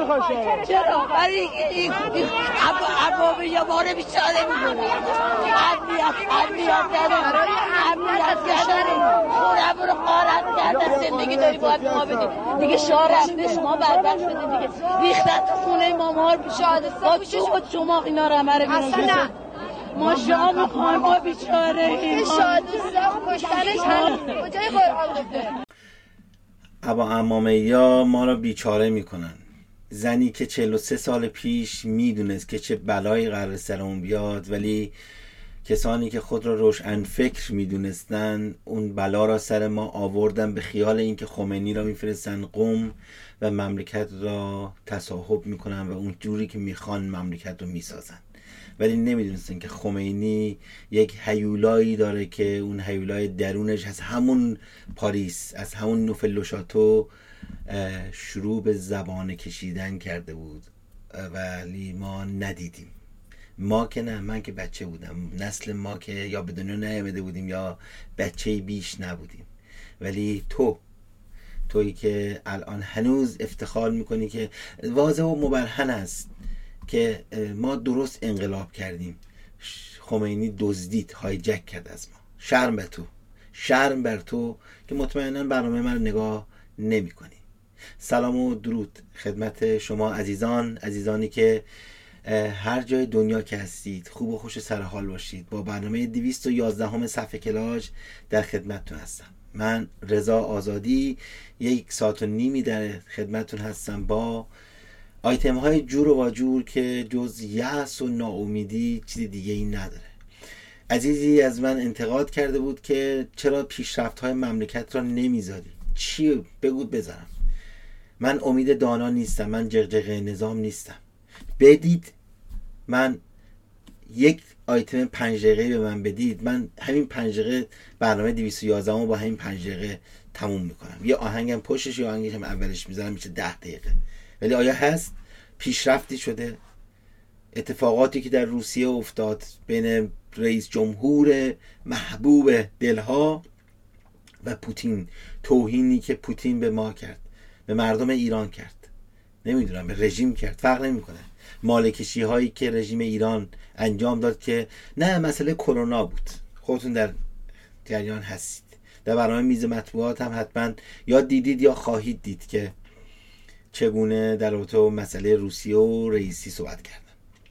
میخوای شما؟ چرا؟ برای این عبابه یا باره بیچاره میکنه امنیت نداره خونه برو قارت کردن زندگی داری باید ما بدیم دیگه شاه رفته شما بربند شده دیگه ریختن تو خونه ما مار با شما اینا رو همه رو بیرون ما شاه میخوایم ما بیچاره این شاه کشتنش کجای قرآن گفته ابا عمامه‌یا ما را بیچاره میکنن. زنی که 43 سال پیش میدونست که چه بلایی قرار سرمون بیاد، ولی کسانی که خود را روشن فکر میدونستن اون بلا را سر ما آوردن به خیال اینکه خمینی را میفرستن قم و مملکت را تصاحب میکنن و اون جوری که میخوان مملکت رو میسازن، ولی نمیدونستن که خمینی یک هیولایی داره که اون هیولای درونش از همون پاریس، از همون نوفل شروع به زبان کشیدن کرده بود، ولی ما ندیدیم. ما که نه، من که بچه بودم، نسل ما که یا به دنیا نیامده بودیم یا بچه بیش نبودیم، ولی تویی که الان هنوز افتخار میکنی که واضح و مبرهن است که ما درست انقلاب کردیم، خمینی دزدید، هایجک کرد از ما. شرم بر تو که مطمئنا برنامه من نگاه نمی کنی. سلام و درود خدمت شما عزیزانی که هر جای دنیا که هستید خوب و خوش و سرحال باشید. با برنامه 211 صفحه کلاژ در خدمتتون هستم. من رضا آزادی 1.5 ساعت در خدمتتون هستم با آیتم های جور و واجور که جز یأس و ناامیدی چیز دیگه این نداره. عزیزی از من انتقاد کرده بود که چرا پیشرفت های مملکت را نمیذاری؟ چی بگو بذارم؟ من امید دانا نیستم، من جغجغه نظام نیستم. بدید من یک آیتم 5 دقیقه به من بدید، من همین 5 دقیقه برنامه 211 با همین 5 دقیقه تموم میکنم. یه آهنگم پشتش، یه آهنگش هم اولش میذارم، میشه 10 دقیقه. ولی آیا هست پیشرفتی شده؟ اتفاقاتی که در روسیه افتاد بین رئیس جمهور محبوب دلها و پوتین، توهینی که پوتین به ما کرد، به مردم ایران کرد، نمیدونم به رژیم کرد، فرق نمیکنه، مالکشی هایی که رژیم ایران انجام داد که نه مسئله کرونا بود، خودتون در جریان هستید. در برنامه میز مطبوعات هم حتما یا دیدید یا خواهید دید که چگونه در رابطه با مسئله روسیه و رئیسی صحبت کردم.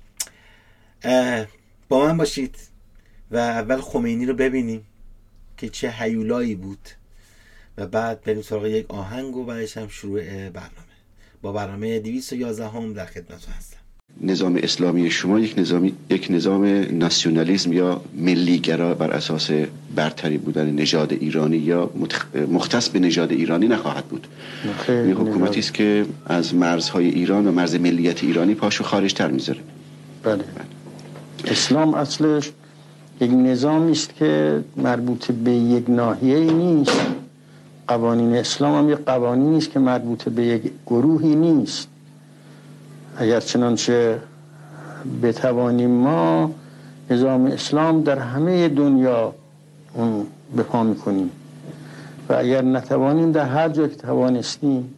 با من باشید و اول خمینی رو ببینیم که چه هیولایی بود و بعد بریم سراغ یک آهنگ و بعدش هم شروع برنامه. با برنامه 211 در خدمتتون هستم. نظام اسلامی شما یک نظام ناسیونالیسم یا ملیگرا بر اساس برتری بودن نژاد ایرانی یا مختص به نژاد ایرانی نخواهد بود. این حکومتی است که از مرزهای ایران و مرز ملیت ایرانی پاشو خارج تر میذاره. بله. اسلام اصلش یک نظامی است که مربوط به یک ناحیه‌ای نیست. قوانین اسلام هم یک قوانینی است که مربوط به یک گروهی نیست. اگر چنانچه بتوانیم ما نظام اسلام در همه دنیا اون به پا میکنیم و اگر نتوانیم در هر جا که توانستیم.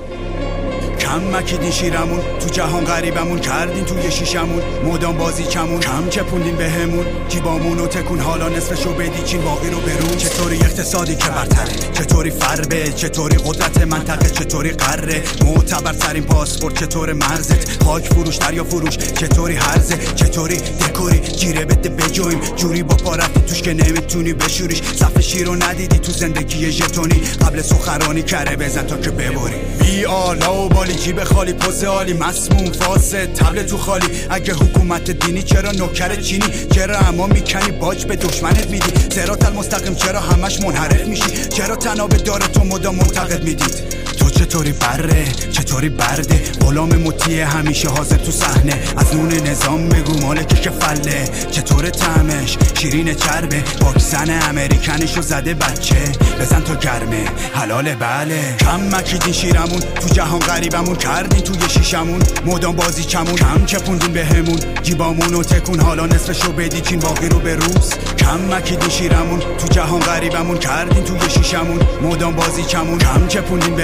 کم مکیدین شیرمون تو جهان غریبمون کردین توی شیشمون مدام بازی کمون کم چپوندین بهمون جیبامونو تکون حالا نصفشو بدی چین باقی رو برون. چطوری اقتصادی که برتره، چطوری فربه، چطوری قدرت منطقه، چطوری قره معتبرترین پاسپورت، چطور مرزت پاک فروش دریا فروش، چطوری هرزه، چطوری دکوری جیره بده بجویم جوری با پارتی توش که نمیتونی بشوریش. صف شیرو ندیدی تو زندگی ژتونی قبل سخرانی کره بزن تا که ببری. بی آلا و بالی جیب خالی پوز عالی مسموم فاسد تبل تو خالی. اگه حکومت دینی چرا نوکر چینی؟ چرا اما میکنی باج به دشمنت میدی؟ صراط المستقیم چرا همش منحرف میشی؟ چرا تناب داره تو مدام منتقد میدید؟ تو چطوری بره، چطوری برده، غلام مطیع همیشه حاضر تو صحنه. از نون نظام بگو مالکی که فله، چطور طعمش شیرین چربه، واکسن امریکنشو زده بچه بزن تا گرمه حلاله. بله کم مکیدین شیرمون تو جهان غریبمون کردین توی شیشمون مدام بازی کمون کم چپوندین بهمون جیبامونو تکون حالا نصفشو بدی چین باقی رو به روز. کم مکیدین شیرمون تو جهان غریبمون کردین توی شیشمون مدام بازی کمون کم چپوندین بهمون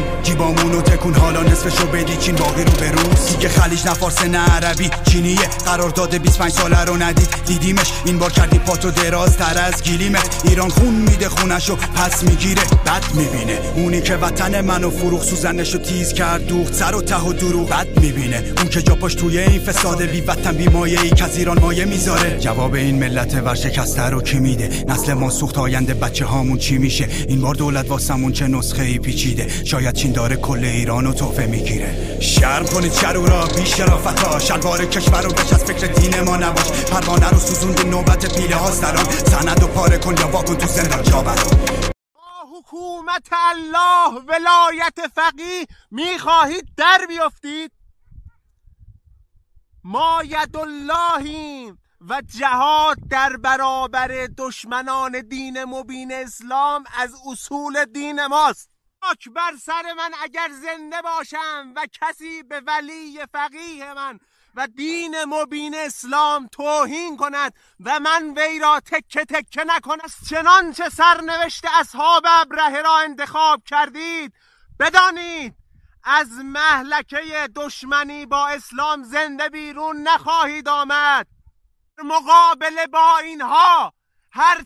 جیبامونو تکون حالا نصفشو بدی چین باقی رو به روز. دیگه خلیج نه فارس نه عربی چینیه، قرارداد 25 ساله رو ندید دیدیمش، این بار کردی پاتو درازتر از گلیمت. ایران خون میده خونشو پس میگیره بد میبینه، اونی که وطن منو فروخ سوزنشو تیز کرد دوخت سر و ته و دروغ بد میبینه، اون که جاپاش توی این فساد بی وطن بی مایه ای که از ایران مایه میذاره. جواب این ملت ورشکسته رو کی میده؟ نسل ما سوخت، آینده بچه هامون چی میشه؟ این بار دولت واسمون چه نسخه ای پیچیده، شاید چین داره کل ایرانو تحفه میگیره. شرم کنید شرورا بی شرافتا، شلوار کشور رو بچ از فکر دین ما نباش. پروانه رو سوزوند نوبت پیله ها سلام، سند و پاره کن یا واکن تو زندان جا برام. حکومت الله ولایت فقیه میخواهید در بیافتید؟ ما یداللهیم و جهاد در برابر دشمنان دین مبین اسلام از اصول دین ماست. خاک بر سر من اگر زنده باشم و کسی به ولی فقیه من و دین مبین اسلام توهین کند و من وی را تکه تکه نکنم. چنانچه سرنوشت اصحاب ابرهه را انتخاب کردید، بدانید از مهلکه دشمنی با اسلام زنده بیرون نخواهید آمد. مقابله با اینها هر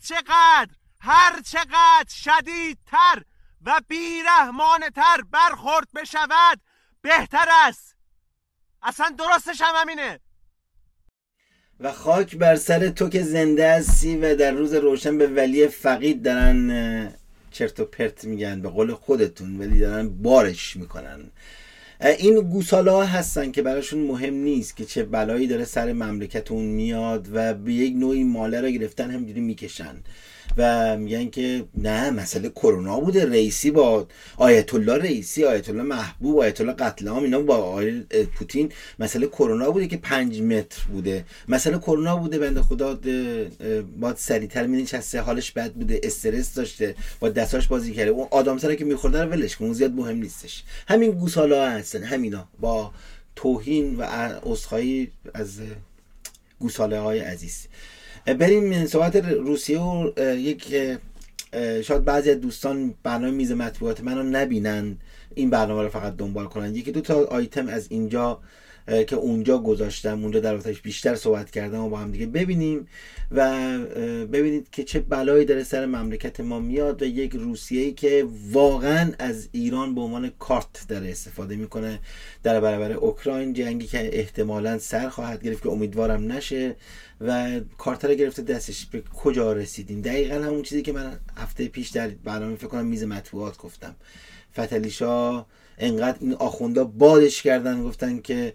چقدر شدیدتر و بیرحمانه‌تر برخورد بشود بهتر است. اصلا درستش هم همینه. و خاک بر سر تو که زنده هستی و در روز روشن به ولی فقید دارن چرت و پرت میگن به قول خودتون، ولی دارن بارش میکنن. این گوساله ها هستن که براشون مهم نیست که چه بلایی داره سر مملکتون میاد و به یک نوعی ماله را گرفتن همینجوری میکشن و میگن که نه مسئله کرونا بوده، رئیسی با آیت الله رئیسی، آیت الله محبوب، آیت الله قتل عام اینا با آقای پوتین مسئله کرونا بوده که 5 متر بوده، مسئله کرونا بوده. بنده خدا با سریعتر مینشسته، حالش بد بوده، استرس داشته، با دستاش بازی کرده، اون آدم سره که میخورده رو ولش کن، اون زیاد مهم نیستش. همین گوساله ها هستن، همینا با توهین و عذرخواهی از گوساله های عزیز. بریم صحبت روسیه و یک شاید بعضی از دوستان برنامه میز مطبوعات منو نبینن، این برنامه رو فقط دنبال کنن. یکی دو تا آیتم از اینجا که اونجا گذاشتم، اونجا در واقعش بیشتر صحبت کردم و با هم دیگه ببینیم و ببینید که چه بلایی داره سر مملکت ما میاد و یک روسیه‌ای که واقعا از ایران به عنوان کارت داره استفاده میکنه در برابر اوکراین، جنگی که احتمالاً سر خواهد گرفت که امیدوارم نشه و کارت رو گرفته دستش. به کجا رسیدیم؟ دقیقاً همون چیزی که من هفته پیش در برنامه فکر کنم میز مطبوعات گفتم. فتحعلی شاه انقدر این آخوندا بادش کردن، گفتن که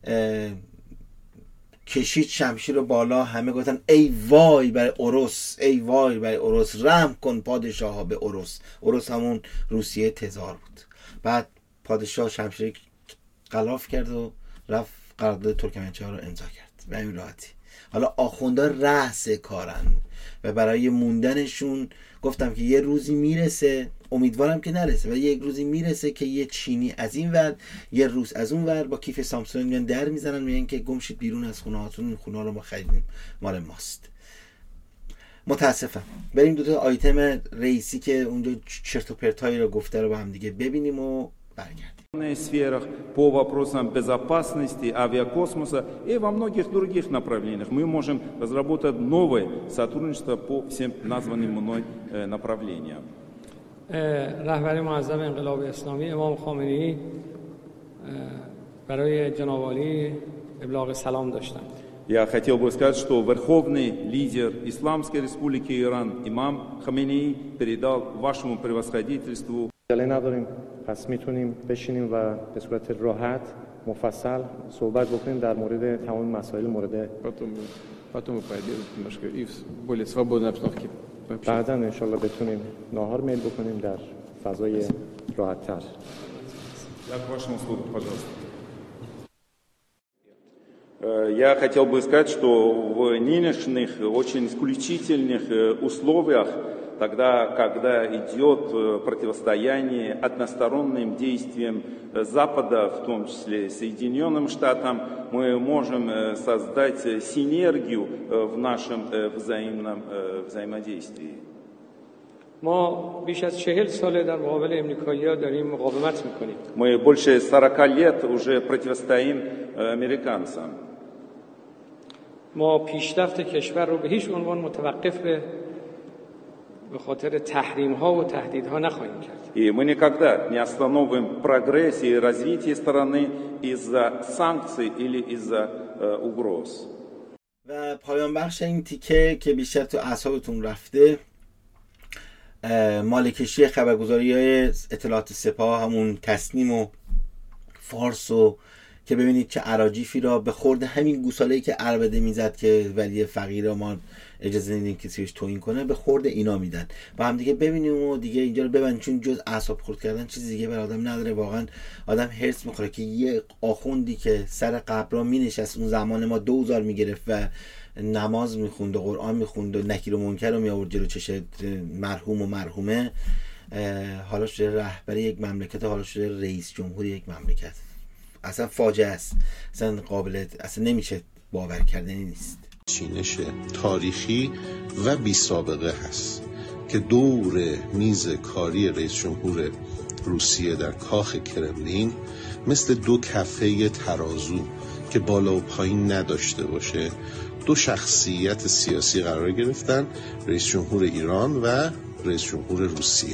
کشید شمشیر رو بالا، همه گفتن ای وای برای اوروس، ای وای برای اوروس، رحم کن پادشاه ها به اوروس. اوروس همون روسیه تزار بود. بعد پادشاه شمشیر غلاف کرد و رفت قرارداد ترکمنچای رو امضا کرد به این راحتی. حالا آخوندا رأس کارن و برای موندنشون گفتم که یه روزی میرسه، امیدوارم که نرسه، ولی یک روزی میرسه که یه چینی از این ور یه روس از اون ور با کیف سامسونگ میان در میزنن، میگن که گم شید بیرون از خونه هاتون، این خونه رو ما خریدیم مال ماست. متاسفم. بریم دو تا آیتم رئیسی که اونجا چرت و پرتایی رو گفته رو با هم دیگه ببینیم و برگردیم. В сферах по вопросам безопасности авиакосмоса и во многих других направлениях мы можем разработать новое сотрудничество по всем названным мной направлениям. رهبر معظم انقلاب اسلامی امام خامنه‌ای برای جناب عالی ابلاغ سلام داشتند. Я хотел бы сказать, что верховный лидер Исламской Республики Иран имам Хаминеи передал вашему превосходительству. نداریم پس میتونیم бешинیم و به صورت راحت مفصل صحبت بکنیم در مورد تمام مسائل مورد потом мы пойдем немножко и в более свободной обстановке. بعداً ان شاء الله بتونیم ناهار میل بکنیم در فضای راحت تر. Я к вашему слову, пожалуйста. Я хотел бы сказать, что в нынешних очень исключительных условиях, тогда, когда идет противостояние односторонним действиям Запада, в том числе Соединенным Штатам, мы можем создать синергию в нашем взаимном взаимодействии. ما بیش از 40 ساله در مقابل امریکایی‌ها داریم مقاومت میکنیم. Мы больше 40 лет уже противостоим американцам. ما پیشرفت کشور رو به هیچ عنوان متوقف به خاطر تحریم‌ها و تهدیدها نخواهیم کرد. И мы никогда не остановим прогресс и развитие страны из-за санкций или из-за угроз. و پایان بخش این تیکه که بیشتر تو اعصابتون رفته، مالکشی خبرگزاری‌های اطلاعات سپاه، همون تصنیم و فارس، و که ببینید چه اراجیفی را به خورد همین گوساله‌ای که عربده میزد که ولی فقیر ما اجازه نمیدیم کسی بهش توهین کنه، به خورد اینا میدن. با هم دیگه ببینیم و دیگه اینجا رو ببند، چون جز اعصاب خورد کردن چیز دیگه بر آدم نداره. واقعا آدم هرس میخوره که یه آخوندی که سر قبرا مینشست اون زمان ما 2000 میگرفت و نماز میخوند و قرآن میخوند و نکیر و منکر رو میآورد جلو چش مرحوم و مرحومه، حالا شده رهبر یک مملکت، حالا شده رئیس جمهور یک مملکت. اصلا فاجعه است، اصلا نمیشه باور کردنی نیست. چینش تاریخی و بی سابقه هست که دور میز کاری رئیس جمهور روسیه در کاخ کرملین مثل دو کفه ترازو که بالا و پایین نداشته باشه، دو شخصیت سیاسی قرار گرفتن، رئیس جمهور ایران و رئیس جمهور روسیه.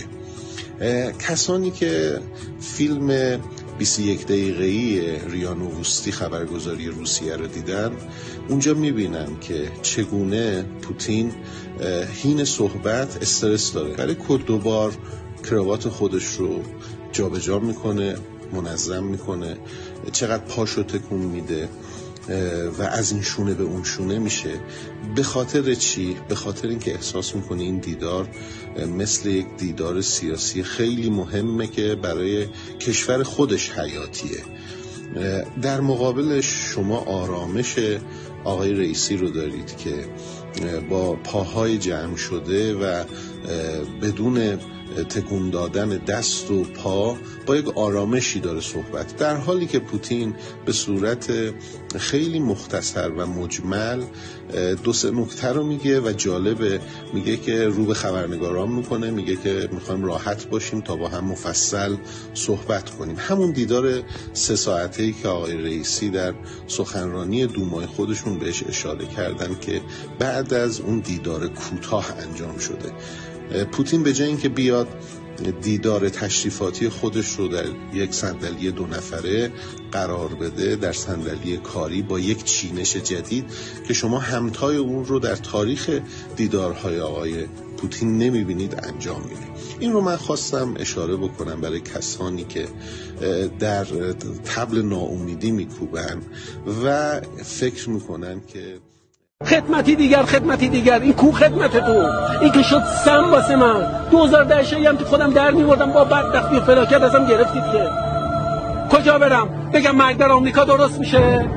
کسانی که فیلم 21 دقیقه‌ای ریا نووستی خبرگزاری روسیه رو دیدن، اونجا میبینن که چگونه پوتین حین صحبت استرس داره، برای دوبار کراوات خودش رو جابجا میکنه، منظم میکنه، چقدر پاشو تکون میده و از این شونه به اون شونه میشه. به خاطر چی؟ به خاطر اینکه احساس میکنه این دیدار مثل یک دیدار سیاسی خیلی مهمه که برای کشور خودش حیاتیه. در مقابلش شما آرامش آقای رئیسی رو دارید که با پاهای جمع شده و بدون تکون دادن دست و پا با یک آرامشی داره صحبت، در حالی که پوتین به صورت خیلی مختصر و مجمل دو سه نکته رو میگه و جالبه، میگه که رو به خبرنگاران میکنه، میگه که میخوایم راحت باشیم تا با هم مفصل صحبت کنیم. همون دیدار 3 ساعته‌ای که آقای رئیسی در سخنرانی دومای خودشون بهش اشاره کردن که بعد از اون دیدار کوتاه انجام شده. پوتین به جای اینکه بیاد دیدار تشریفاتی خودش رو در یک صندلی 2 نفره قرار بده، در صندلی کاری با یک چینش جدید که شما همتای اون رو در تاریخ دیدارهای آقای پوتین نمیبینید انجام میده. این رو من خواستم اشاره بکنم برای کسانی که در طبل ناامیدی میکوبن و فکر میکنن که خدمتی دیگر این کو خدمت تو، این که شد سم واسه من 2010 هم تو خودم در میوردم با بدبختی و فلاکت ازم گرفتید که کجا برم؟ بگم مرگ در آمریکا درست میشه؟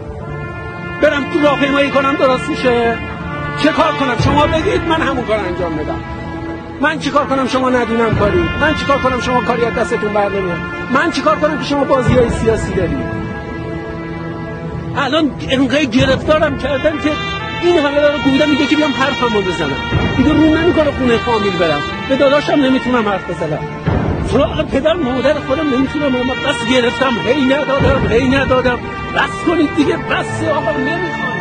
برم تو راهپیمایی کنم درست میشه؟ چه کار کنم شما بگید من همون کار انجام بدم. من چی کار کنم شما ندونم کاری؟ من چی کار کنم شما کاری از دستتون بر نمیاد؟ من چی کار کنم که شما بازیای سیاسی دارید؟ الان انقدر گرفتارم کردن که این همه داره گویدم میگه که بیام حرفمو بزنم، دیگه رو نمیکنه خونه فامیل برم، به داداشم نمیتونم حرف بزنم، سراغ پدر مادر خودم نمیتونم، اما بس گرفتم هی ندادم. بس کنید دیگه، بس آقا نمیخوام.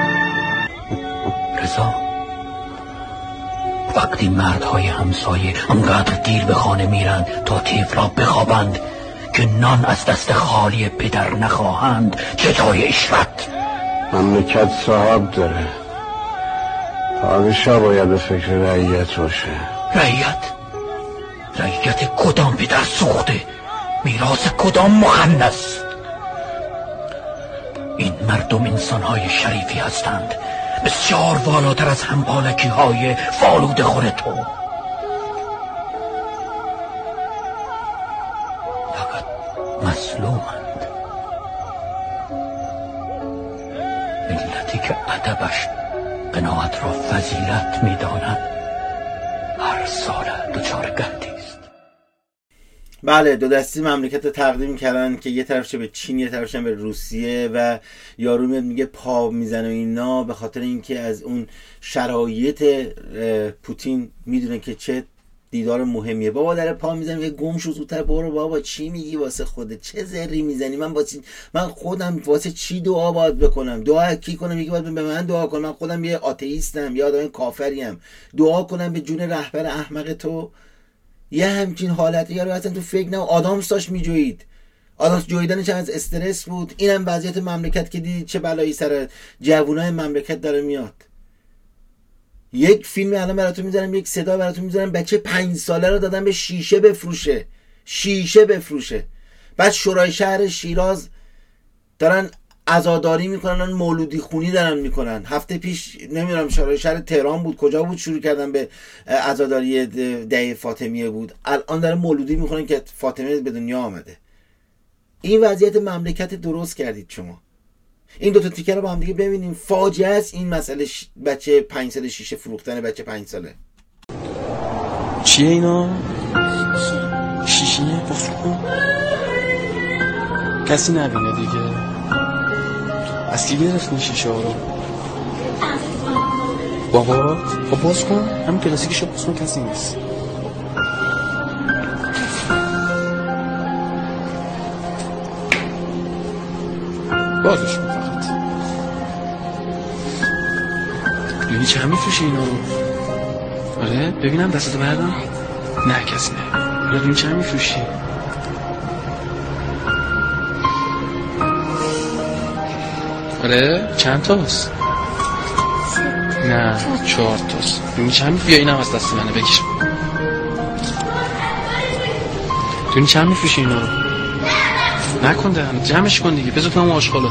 رضا وقتی مردهای همسایه انقدر دیر به خانه میرن تا طفلا بخوابند که نان از دست خالی پدر نخواهند، چه جای اشرت؟ مملکت صاحب داره، پادشاه باید به فکر رعیت باشه. رعیت کدام پدر سوخته؟ میراث کدام مخنث؟ این مردم انسانهای شریفی هستند، بسیار والاتر از همپالکی های فالوده خور تو. فقط مظلومند، ملتی که ادبش قناعت را فضیلت می‌داند هر سال دچار گندی است. بله، دو دستی مملکت تقدیم کردن که یه طرفش به چین یه طرفش به روسیه و یارو میاد میگه پا میزنه و اینا، به خاطر اینکه از اون شرایط پوتین میدونه که چه دیدار مهمیه. بابا در پا میزنم که گم شو زودتر برو بابا، چی میگی واسه خودت؟ چه زری میزنی؟ من خودم واسه چی دعا باید بکنم؟ دعا کی کنم؟ یکی باید به من دعا کنم؟ من خودم یه آتئیستم یا آدم کافریم، دعا کنم به جون رهبر احمق تو؟ یه همچین حالتی یا رو اصلا تو فکر نه. آدامس داشت میجوید، آدامس جویدنش از استرس بود. اینم وضعیت مملکت که دیدید چه بلایی سر جوانای مملکت داره میاد. یک فیلم الان براتون میذارم، یک صدا براتون میذارم، بچه 5 ساله رو دادن به شیشه بفروشه. بعد شورای شهر شیراز دارن عزاداری میکنن، مولودی خونی دارن میکنن. هفته پیش نمیدونم شورای شهر تهران بود کجا بود شروع کردن به عزاداری ده فاطمیه بود، الان دارن مولودی میکنن که فاطمه به دنیا آمده. این وضعیت مملکت درست کردید شما. این دوتا تیکه رو با هم دیگه ببینیم. فاجعه است این مسئله. بچه 5 ساله شیشه فروختن بچه 5 ساله. چیه اینا؟ شیشه باز کن کسی نبینه دیگه. از کی گرفتین شیشه ها رو؟ بابا خب باز کن، همین کلاسیکشو باز کن، کسی نیست. بازش کن فقط. ببینی چه هم میفروشی اینا رو؟ آره ببینم دستتو بردم. نه کسی نه. ببینی چه هم میفروشی؟ آره چند تاست؟ نه 4 تاست. ببینی چه هم بیا اینم از دست منه بکش. ببینی چه هم میفروشی اینا رو؟ نکن دهن جمعش کن دیگه. بذار کنم آشغالو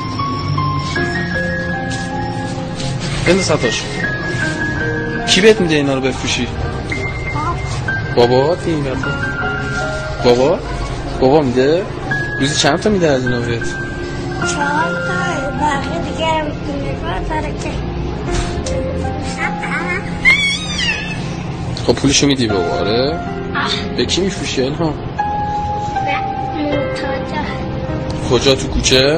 بنده ستاش. کی بهت میده اینا رو بفروشی؟ بابا این بابا میده؟ روزی چند تا میده از اینا بهت؟ 4 تا. باقی دیگه خب پولشو میدی بابا؟ آره به کی میفروشی اینها؟ کجا تو کوچه؟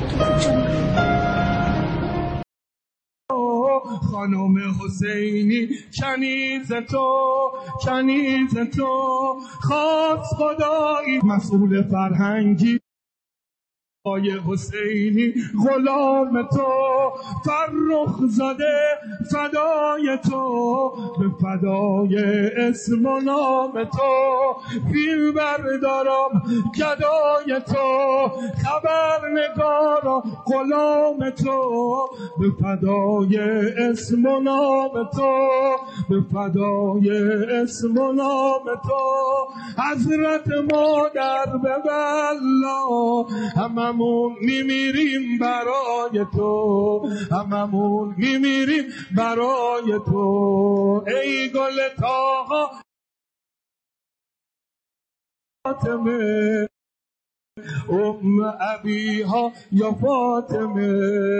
خانم حسینی کنیز تو خواست خدایی مسئول فرهنگی آی حسینی غلام تو فرخ زده فدای تو به فدای اسم و نام تو فیل بردارم گدای تو خبرنگارا غلام تو به فدای اسم و نام تو به فدای اسم و نام تو حضرت مادر به والله هممون میمیریم برای تو هممون میمیریم برای تو ای گل تاها فاطمه ابیها یا فاطمه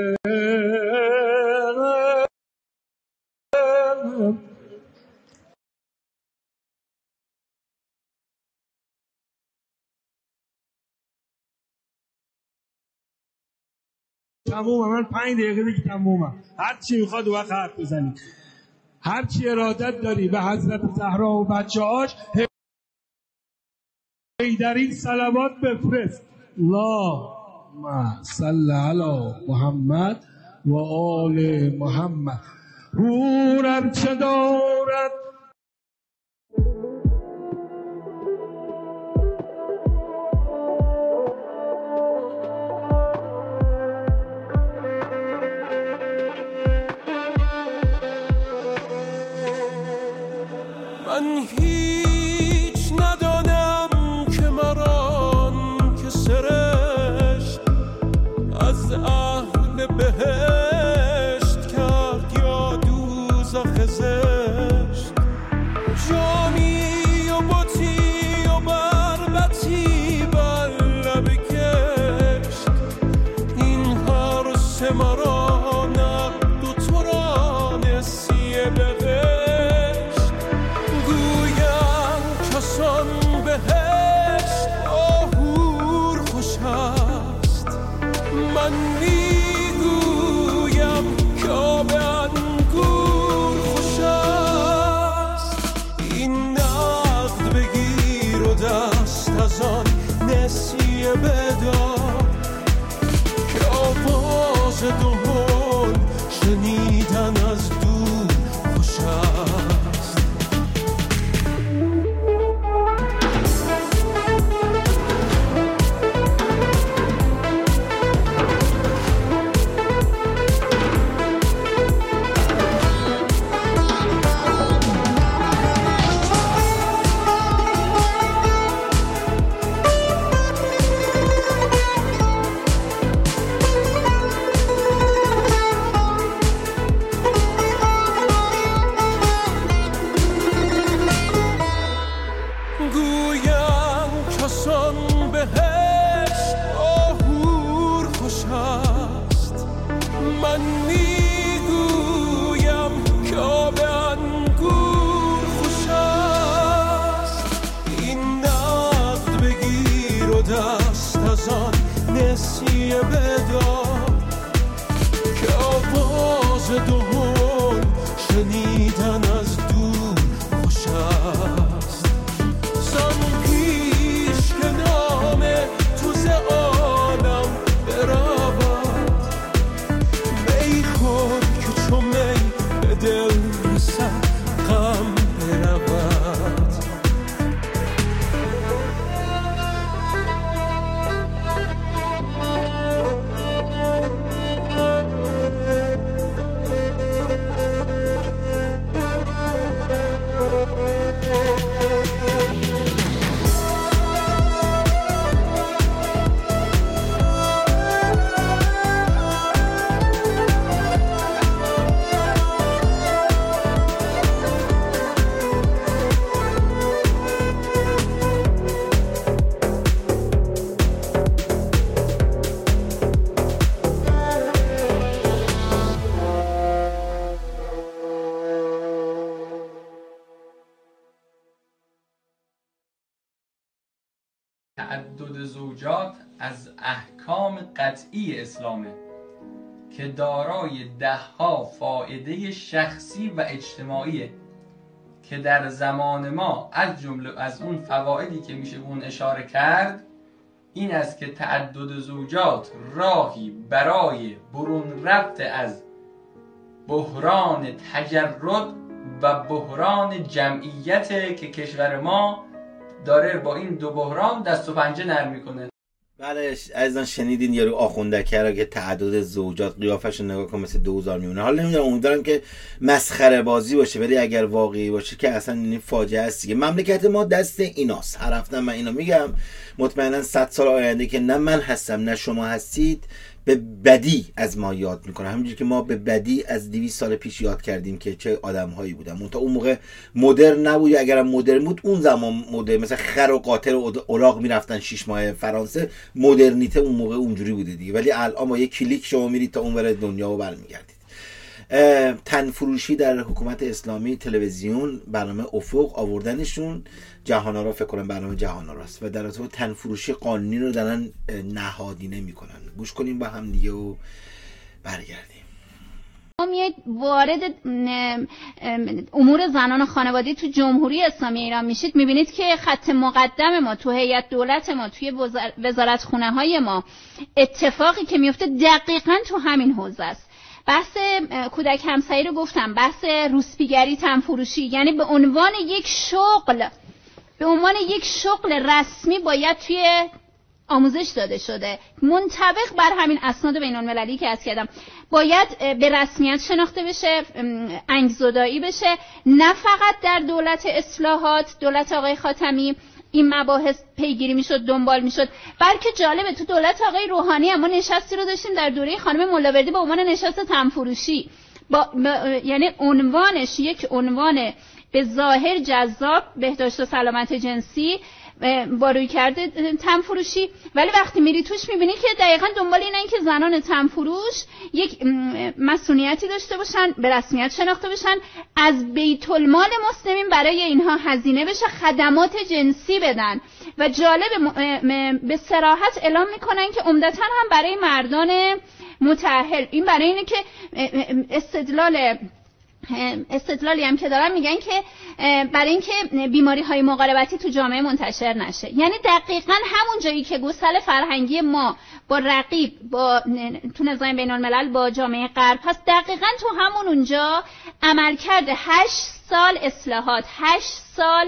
تمومه. من 5 دقیقه دیگه تمومه. هر چی میخواد وقت حرف بزنی، هر چی ارادت داری به حضرت زهرا و بچه‌هاش حیدری صلوات بفرست. اللهم صل علی محمد و آل محمد. هور چه دارد من هیچ ندانم که مران که سرشت از اهل بهشت کرد یا دوزخ زشت. جامی و بطی و بربطی بر لب کشت. این هر سه مرا نقد و تو را نسیه بهشت. بهشت آهور خوش است. من میگویم که آب انگور خوش است. این نه دهل شنیدن از دور خوش است. تعدد زوجات از احکام قطعی اسلامه که دارای دهها فایده شخصی و اجتماعیه که در زمان ما از جمله از اون فوایدی که میشه اون اشاره کرد این است که تعدد زوجات راهی برای برون رفت از بحران تجرد و بحران جمعیت که کشور ما داره با این دو بحران دست و پنجه نرم میکنه. بله عزیزان شنیدین یارو آخوندکه را که تعدد زوجات قیافش رو نگاه کن مثل 2000 میمونه. حالا نمیدونم امیدوارم که مسخره بازی باشه ولی اگر واقعی باشه که اصلا این فاجعه است دیگه. مملکت ما دست ایناست. هر هفته من اینو میگم مطمئنا 100 سال آینده که نه من هستم نه شما هستید به بدی از ما یاد میکنه، همونجوری که ما به بدی از 200 سال پیش یاد کردیم که چه آدم‌هایی بودن. اون موقع مدرن نبود، اگرم مدرن بود اون زمان مدرن مثلا خر و قاطر و الاغ میرفتن 6 ماه فرانسه، مدرنیته اون موقع اونجوری بوده دیگه. ولی الان با یک کلیک شما میرید تا اونور دنیا و برمیگردید. تنفروشی در حکومت اسلامی تلویزیون برنامه افق آوردنشون جهان‌آرا فکر کنم برنامه جهان‌آراست و در رابطه تنفروشی قانونی رو دارن نهادینه میکنن. گوش کنیم با هم دیگه و برگردیم. ما میاد وارد امور زنان و خانوادگی تو جمهوری اسلامی ایران میشید، میبینید که خط مقدم ما تو هیئت دولت ما توی وزارت خونه های ما اتفاقی که میفته دقیقاً تو همین حوزه است. بحث کودک همسایه رو گفتم، بحث روسپیگری، تنفروشی، یعنی به عنوان یک شغل رسمی باید توی آموزش داده شده، منطبق بر همین اسناد بین‌المللی که عرض کردم، باید به رسمیت شناخته بشه، انگزدایی بشه. نه فقط در دولت اصلاحات، دولت آقای خاتمی این مباحث پیگیری میشد، دنبال میشد، بلکه جالبه تو دولت آقای روحانی هم ما نشستی رو داشتیم در دوره خانم ملاوردی با عنوان نشست تنفروشی، یعنی عنوانش یک عنوان به ظاهر جذاب، بهداشت و سلامت جنسی با روی کرده تنفروشی، ولی وقتی میری توش میبینی که دقیقاً دنبال اینن که زنان تنفروش یک مسئولیتی داشته باشن، به رسمیت شناخته بشن، از بیت المال مسلمین برای اینها هزینه بشه، خدمات جنسی بدن و جالب به صراحت اعلام میکنن که عمدتاً هم برای مردان متأهل. این برای اینه که استدلال استدلالی هم که دارن میگن که برای اینکه بیماری های مقاربتی تو جامعه منتشر نشه. یعنی دقیقاً همون جایی که گسل فرهنگی ما با رقیب با تو نظام بین الملل با جامعه غرب هست، دقیقاً تو همون اونجا عملکرد 8 سال اصلاحات، 8 سال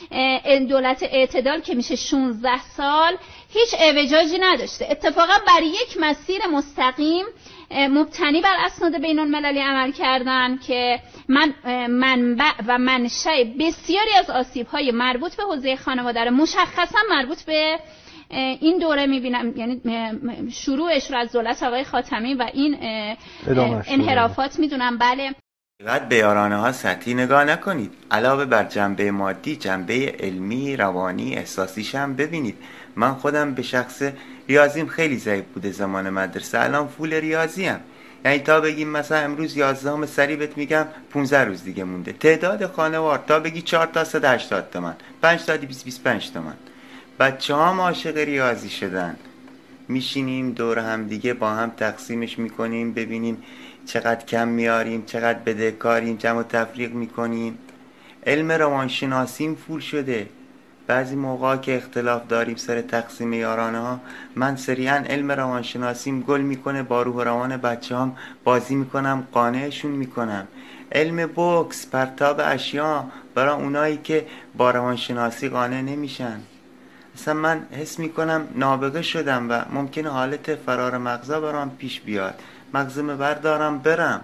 دولت اعتدال که میشه 16 سال هیچ اعوجاجی نداشته. اتفاقا برای یک مسیر مستقیم مبتنی بر اسناد بین المللی عمل کردن که منبع و منشأ بسیاری از آسیب‌های مربوط به حوزه خانواده رو مشخصا مربوط به این دوره می‌بینم، یعنی شروعش رو از دولت آقای خاتمی و این انحرافات می‌دونم. بله، فقط به یارانه ها سطحی نگاه نکنید، علاوه بر جنبه مادی، جنبه علمی، روانی، احساسیش هم ببینید. من خودم به شخص ریاضیم خیلی ضعیف بوده زمان مدرسه، الان فول ریاضیم. یعنی تا بگیم مثلا امروز 11 سری بهت میگم 15 روز دیگه مونده. تعداد خانوار تا بگی 4 تا 180 تومن، 5 تا 225 تومن. بچه‌هام عاشق ریاضی شدن. میشینیم دور هم دیگه با هم تقسیمش میکنیم، ببینیم چقدر کم میاریم، چقدر بدهکاریم، جمع و تفریق میکنیم. علم روانشناسیم فول شده. بعضی موقعا که اختلاف داریم سر تقسیم یارانه ها، من سریعا علم روانشناسیم گل میکنه، با روح روان بچه هم بازی میکنم، قانعشون میکنم. علم بوکس، پرتاب اشیا، برای اونایی که با روانشناسی قانع نمیشن. اصلا من حس میکنم نابغه شدم و ممکنه حالت فرار مغزا برام پیش بیاد، مغزم بردارم برم.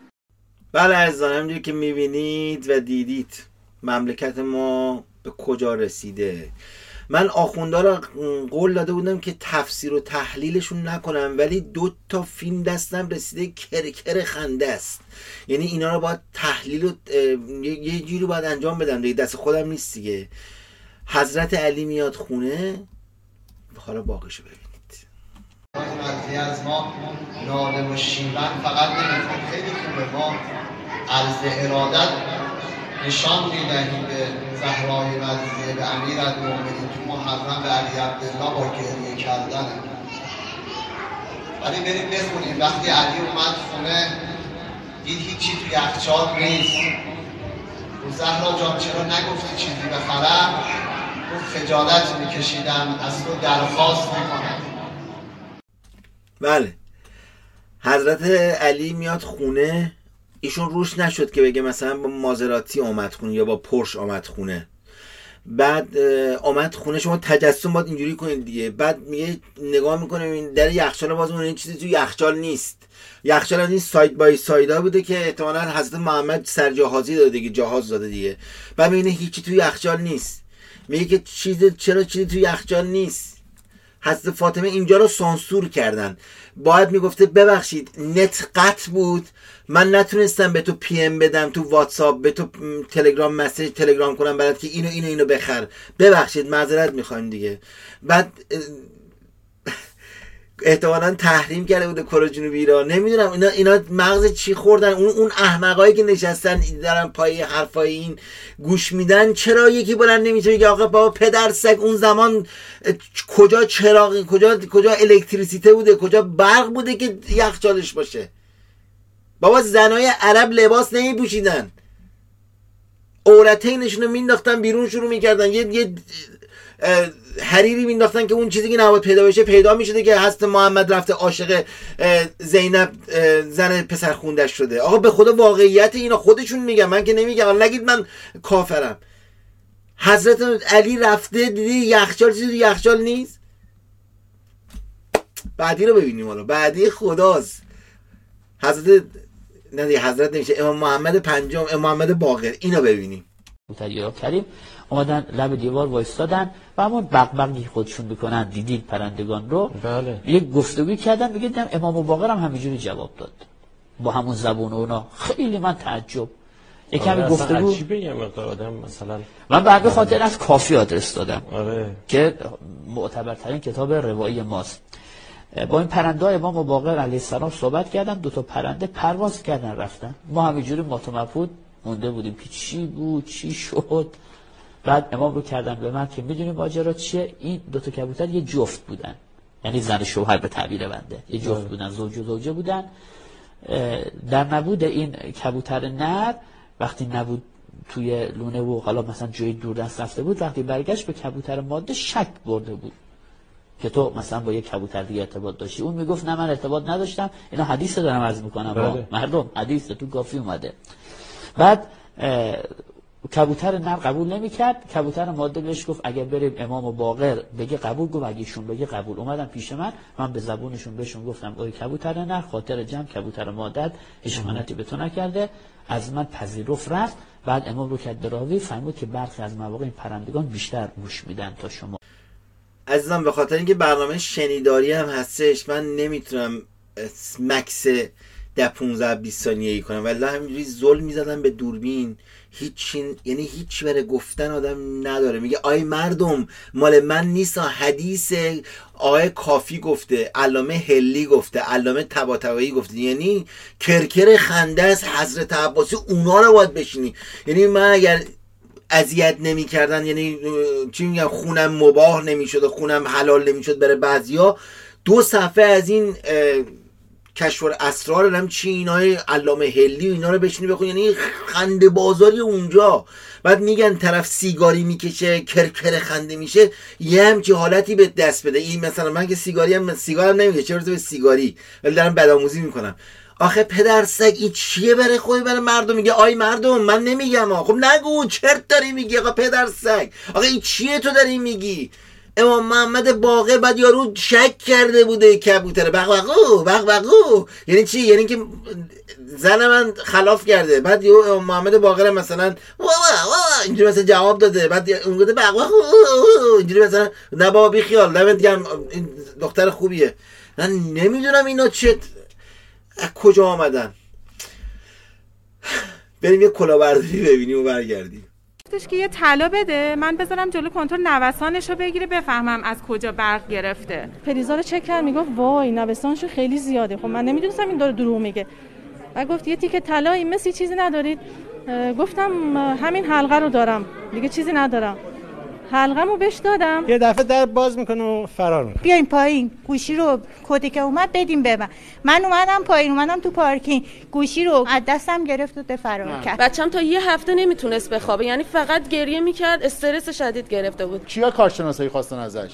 بله عزیزان، همونجوری که میبینید و دیدید مملکت ما به کجا رسیده. من آخوندا را قول داده بودم که تفسیر و تحلیلشون نکنم، ولی 2 تا فیلم دستم رسیده کرکر خنده است. یعنی اینا رو باید تحلیل و یه جوری باید انجام بدم دیگه، دست خودم نیست دیگه. حضرت علی میاد خونه، حالا باقیشو ببینید. از ما ناله و شیون فقط نمیخواد، خیلی خوبه ما عرض ارادت نشان میدهیم به زهرای مظیه، به امیرالمومنین تو محرم، به علی عبدالله با گریه کردن. ولی بریم بخونیم وقتی علی اومد خونه دید هیچی توی یخچال نیست. و زهرا جان چرا نگفتی چیزی بخرم؟ گفت خجالت میکشیدم، از تو درخواست میکنم. بله، حضرت علی میاد خونه، ایشون روش نشد که بگه مثلا با مازراتی آمد خونه یا با پورش آمد خونه. بعد آمد خونه، شما تجسم باید اینجوری کنید دیگه. بعد میگه نگاه میکنه این در یخچال باز اون چیزی تو یخچال نیست. یخچال نیست، ساید بای سایدا بوده که احتمالاً حضرت محمد سرجاهازی داده دیگه، جهاز داده دیگه. بعد میبینه هیچی تو یخچال نیست، میگه که چرا چیزی تو یخچال نیست. حضرت فاطمه اینجا رو سانسور کردن. باید میگفته ببخشید نت قطع بود، من نتونستم به تو پی ام بدم تو واتساپ، به تو تلگرام مسیج تلگرام کنم برات که اینو بخر، ببخشید معذرت میخوایم دیگه. بعد احتمالاً تحریم کرده بوده کره جنوبی ایران، نمیدونم اینا مغز چی خوردن. اون احمقایی که نشستن دارن پای حرفای این گوش میدن، چرا یکی بلند نمیشه بگه آقا بابا پدر سگ اون زمان کجا چراغ، کجا الکتریسیته بوده، کجا برق بوده که یخچالش باشه؟ بابا زنای عرب لباس نمیپوشیدن، عورتینشون رو مینداختن بیرون، شروع میکردن یه حریری مینداختن که اون چیزی که نباید پیدا بشه پیدا میشده که حضرت محمد رفته عاشق زینب زن پسر خوندش شده. آقا به خدا واقعیت اینا خودشون میگن، من که نمیگم، نگید من کافرم. حضرت علی رفته دیدی یخچال چیزی یخچال نیست. بعدی رو ببینیم، حالا بعدی خداست. حضرت نمیشه، امام محمد پنجم، امام محمد باقر، اینو ببینیم. متجرا کریم اومدن لب دیوار وایستادن و همون بغبغی خودشون میکنن، دیدید پرندگان رو. بله. یک گفتگوی کردن، میگه امام باقر هم همینجوری جواب داد با همون زبون اونا. خیلی من تعجب، یک کمی گفتگو عجیبه یه مقدار آدم مثلا. من به خاطر از کافی آدرس دادم. آره. که معتبرترین کتاب روایی ماست. با این پرنده های امام باقر علیه السلام صحبت کردن، 2 پرنده پرواز کردن رفتن، ما همینجوری ماتمفود مونده بودیم که چی بود چی شد. بعد امام رو کردن به من که میدونی ماجرا چیه؟ این 2 کبوتر یه جفت بودن، یعنی زن شوهر به تعبیر بنده، یه جفت بودن، زوج و زوجه بودن. در نبود این کبوتر نر وقتی نبود توی لونه و حالا مثلا جای دوردست رفته بود، وقتی برگشت به کبوتر ماده شک برده بود که تو مثلا با یک کبوتر دیگه ارتباط داشتی. اون میگفت نه من ارتباط نداشتم. اینا حدیث دارم عرض میکنم با مردم، حدیث تو کافی اومده. بعد کبوتر نر قبول نمیکرد، کبوتر ماده بهش گفت اگر بریم امام باقر بگه قبول، گفت اگه ایشون بگه قبول. اومدن پیش من به زبونشون بهشون گفتم اوی کبوتر نر خاطر جمع کبوتر ماده هیچ خیانتی به تو نکرده، از من پذیرفت رفت. بعد امام رو کرد به راوی، فهمید که برخی از مواقع این پرندگان بیشتر گوش میدن تا شما. عزیزم به خاطر اینکه برنامه شنیداری هم هستش من نمیتونم مکس 15-20 ثانیه‌ای کنم، والله همینجوری زل میزدم به دوربین، یعنی هیچ برای گفتن آدم نداره. میگه آی مردم مال من نیست، حدیث آقای کافی گفته، علامه هلی گفته، علامه طباطبایی گفته، یعنی کرکر خنده از حضرت عباسی، اونا رو باید بشینی. یعنی من اگر اذیت نمی کردن، یعنی چی میگم، خونم مباح نمیشد و خونم حلال نمیشد برای بعضیا، 2 صفحه از این کشف الاسرار هم چی اینای علامه هلی و اینا رو بشینی بخونی، یعنی خنده بازاری اونجا. بعد میگن طرف سیگاری میکشه کرکر خنده میشه، یه همچی حالتی به دست بده. این مثلا من که سیگارم نمیگه، چه برسه به سیگاری، ولی دارم بدآموزی میکنم. آخه پدر سگ این چیه برای خودی برای مردم میگه آی مردم من نمیگم خب نگو چرت داری میگی آقا پدر سگ، آقا این چیه تو داری میگی؟ امام محمد باقر بعد یارو شک کرده بوده کبوتر بغبغو یعنی چی؟ یعنی که زن من خلاف کرده، بعد یه امام محمد باقر مثلا اینجوری مثلا جواب داده، بعد اون گفته بغبغو اینجوری مثلا نه بابا بی خیال نه دیگه این دختر خوبیه. من نمیدونم اینا چه از کجا آمدن. بریم یه کلاهبرداری ببینیم و برگردیم. گفتش که یه طلا بده من بذارم جلو کنترل نوسانشو بگیره بفهمم از کجا برق گرفته. پریزا رو چک کرد، میگفت وای نوسانشو خیلی زیاده. خب من نمیدونستم این داره دروغ میگه. بعد گفت یه تیکه طلا این مسی چیزی ندارید؟ گفتم همین حلقه رو دارم، دیگه چیزی ندارم. حلقه‌مو بهش دادم، یه دفعه در باز میکنه و فرار میکنه. بیاین پایین، گوشی رو کدی که اومد بدیم به من اومدم پایین، اومدم تو پارکینگ، گوشی رو از دستم گرفت و فرار کرد. بچه‌م تا یه هفته نمیتونست بخوابه، یعنی فقط گریه میکرد، استرس شدید گرفته بود. کیا کارشناسایی خواستن ازش؟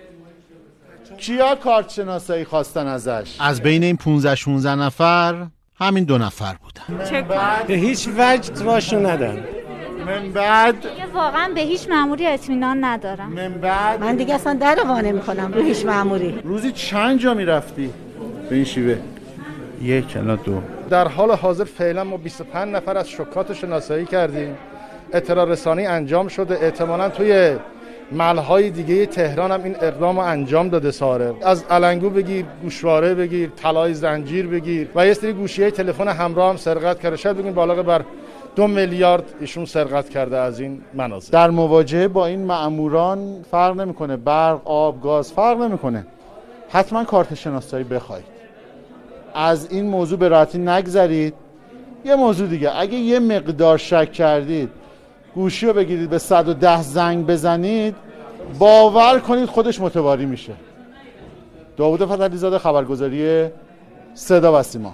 از بین این 15-16 نفر همین 2 نفر بودن. به هیچ وجه راشو ندن. من بعد واقعا به هیچ مأموری اطمینان ندارم. من دیگه اصلا در وانه میکنم رو هیچ مأموری. روزی چند جا میرفتی به این شیوه؟ 1 الی 2. در حال حاضر فعلا ما 25 نفر از شکات شناسایی کردیم، اطلاع رسانی انجام شده، احتمالاً توی محلهای دیگه تهران هم این اقدام رو انجام داده ساره. از علنگو بگیر، گوشواره بگیر، طلای زنجیر بگیر و یه سری گوشی‌های تلفن همراه هم سرقت کرده، شاید بگیم بالغ بر 2 میلیارد ایشون سرقت کرده از این مناظر. در مواجهه با این مأموران فرق نمیکنه، برق، آب، گاز فرق نمیکنه، حتما کارت شناسایی بخواید. از این موضوع به راحتی نگذرید. یه موضوع دیگه، اگه یه مقدار شک کردید گوشی رو بگیرید به 110 زنگ بزنید، باور کنید خودش متواری میشه. داوود فتحعلی زاده، خبرگزاری صدا و سیما.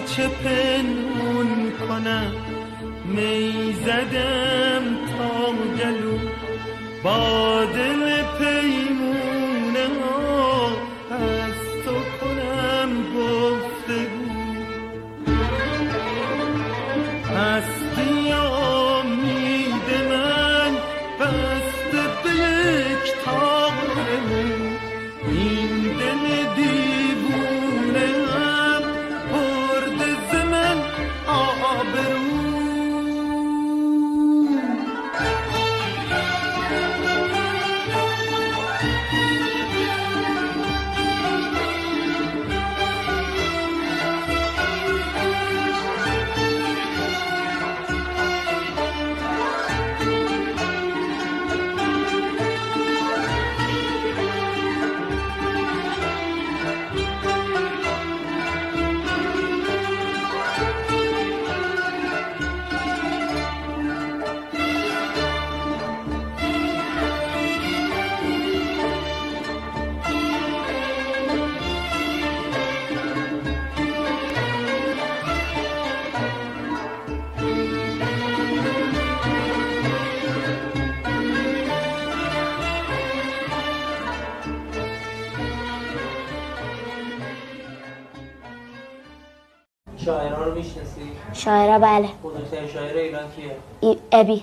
چه پنهون کنم، می زدم تا گلو با دل پیمونه ها از تو کنم گفتگو. هستی امید من بسته به یک تار مو، این دل دیوونه هم برده ز من آبرو. شاعرها رو میشناسی؟ شاعرها بله. بزرگترین شاعر ایران کیه؟ ابی.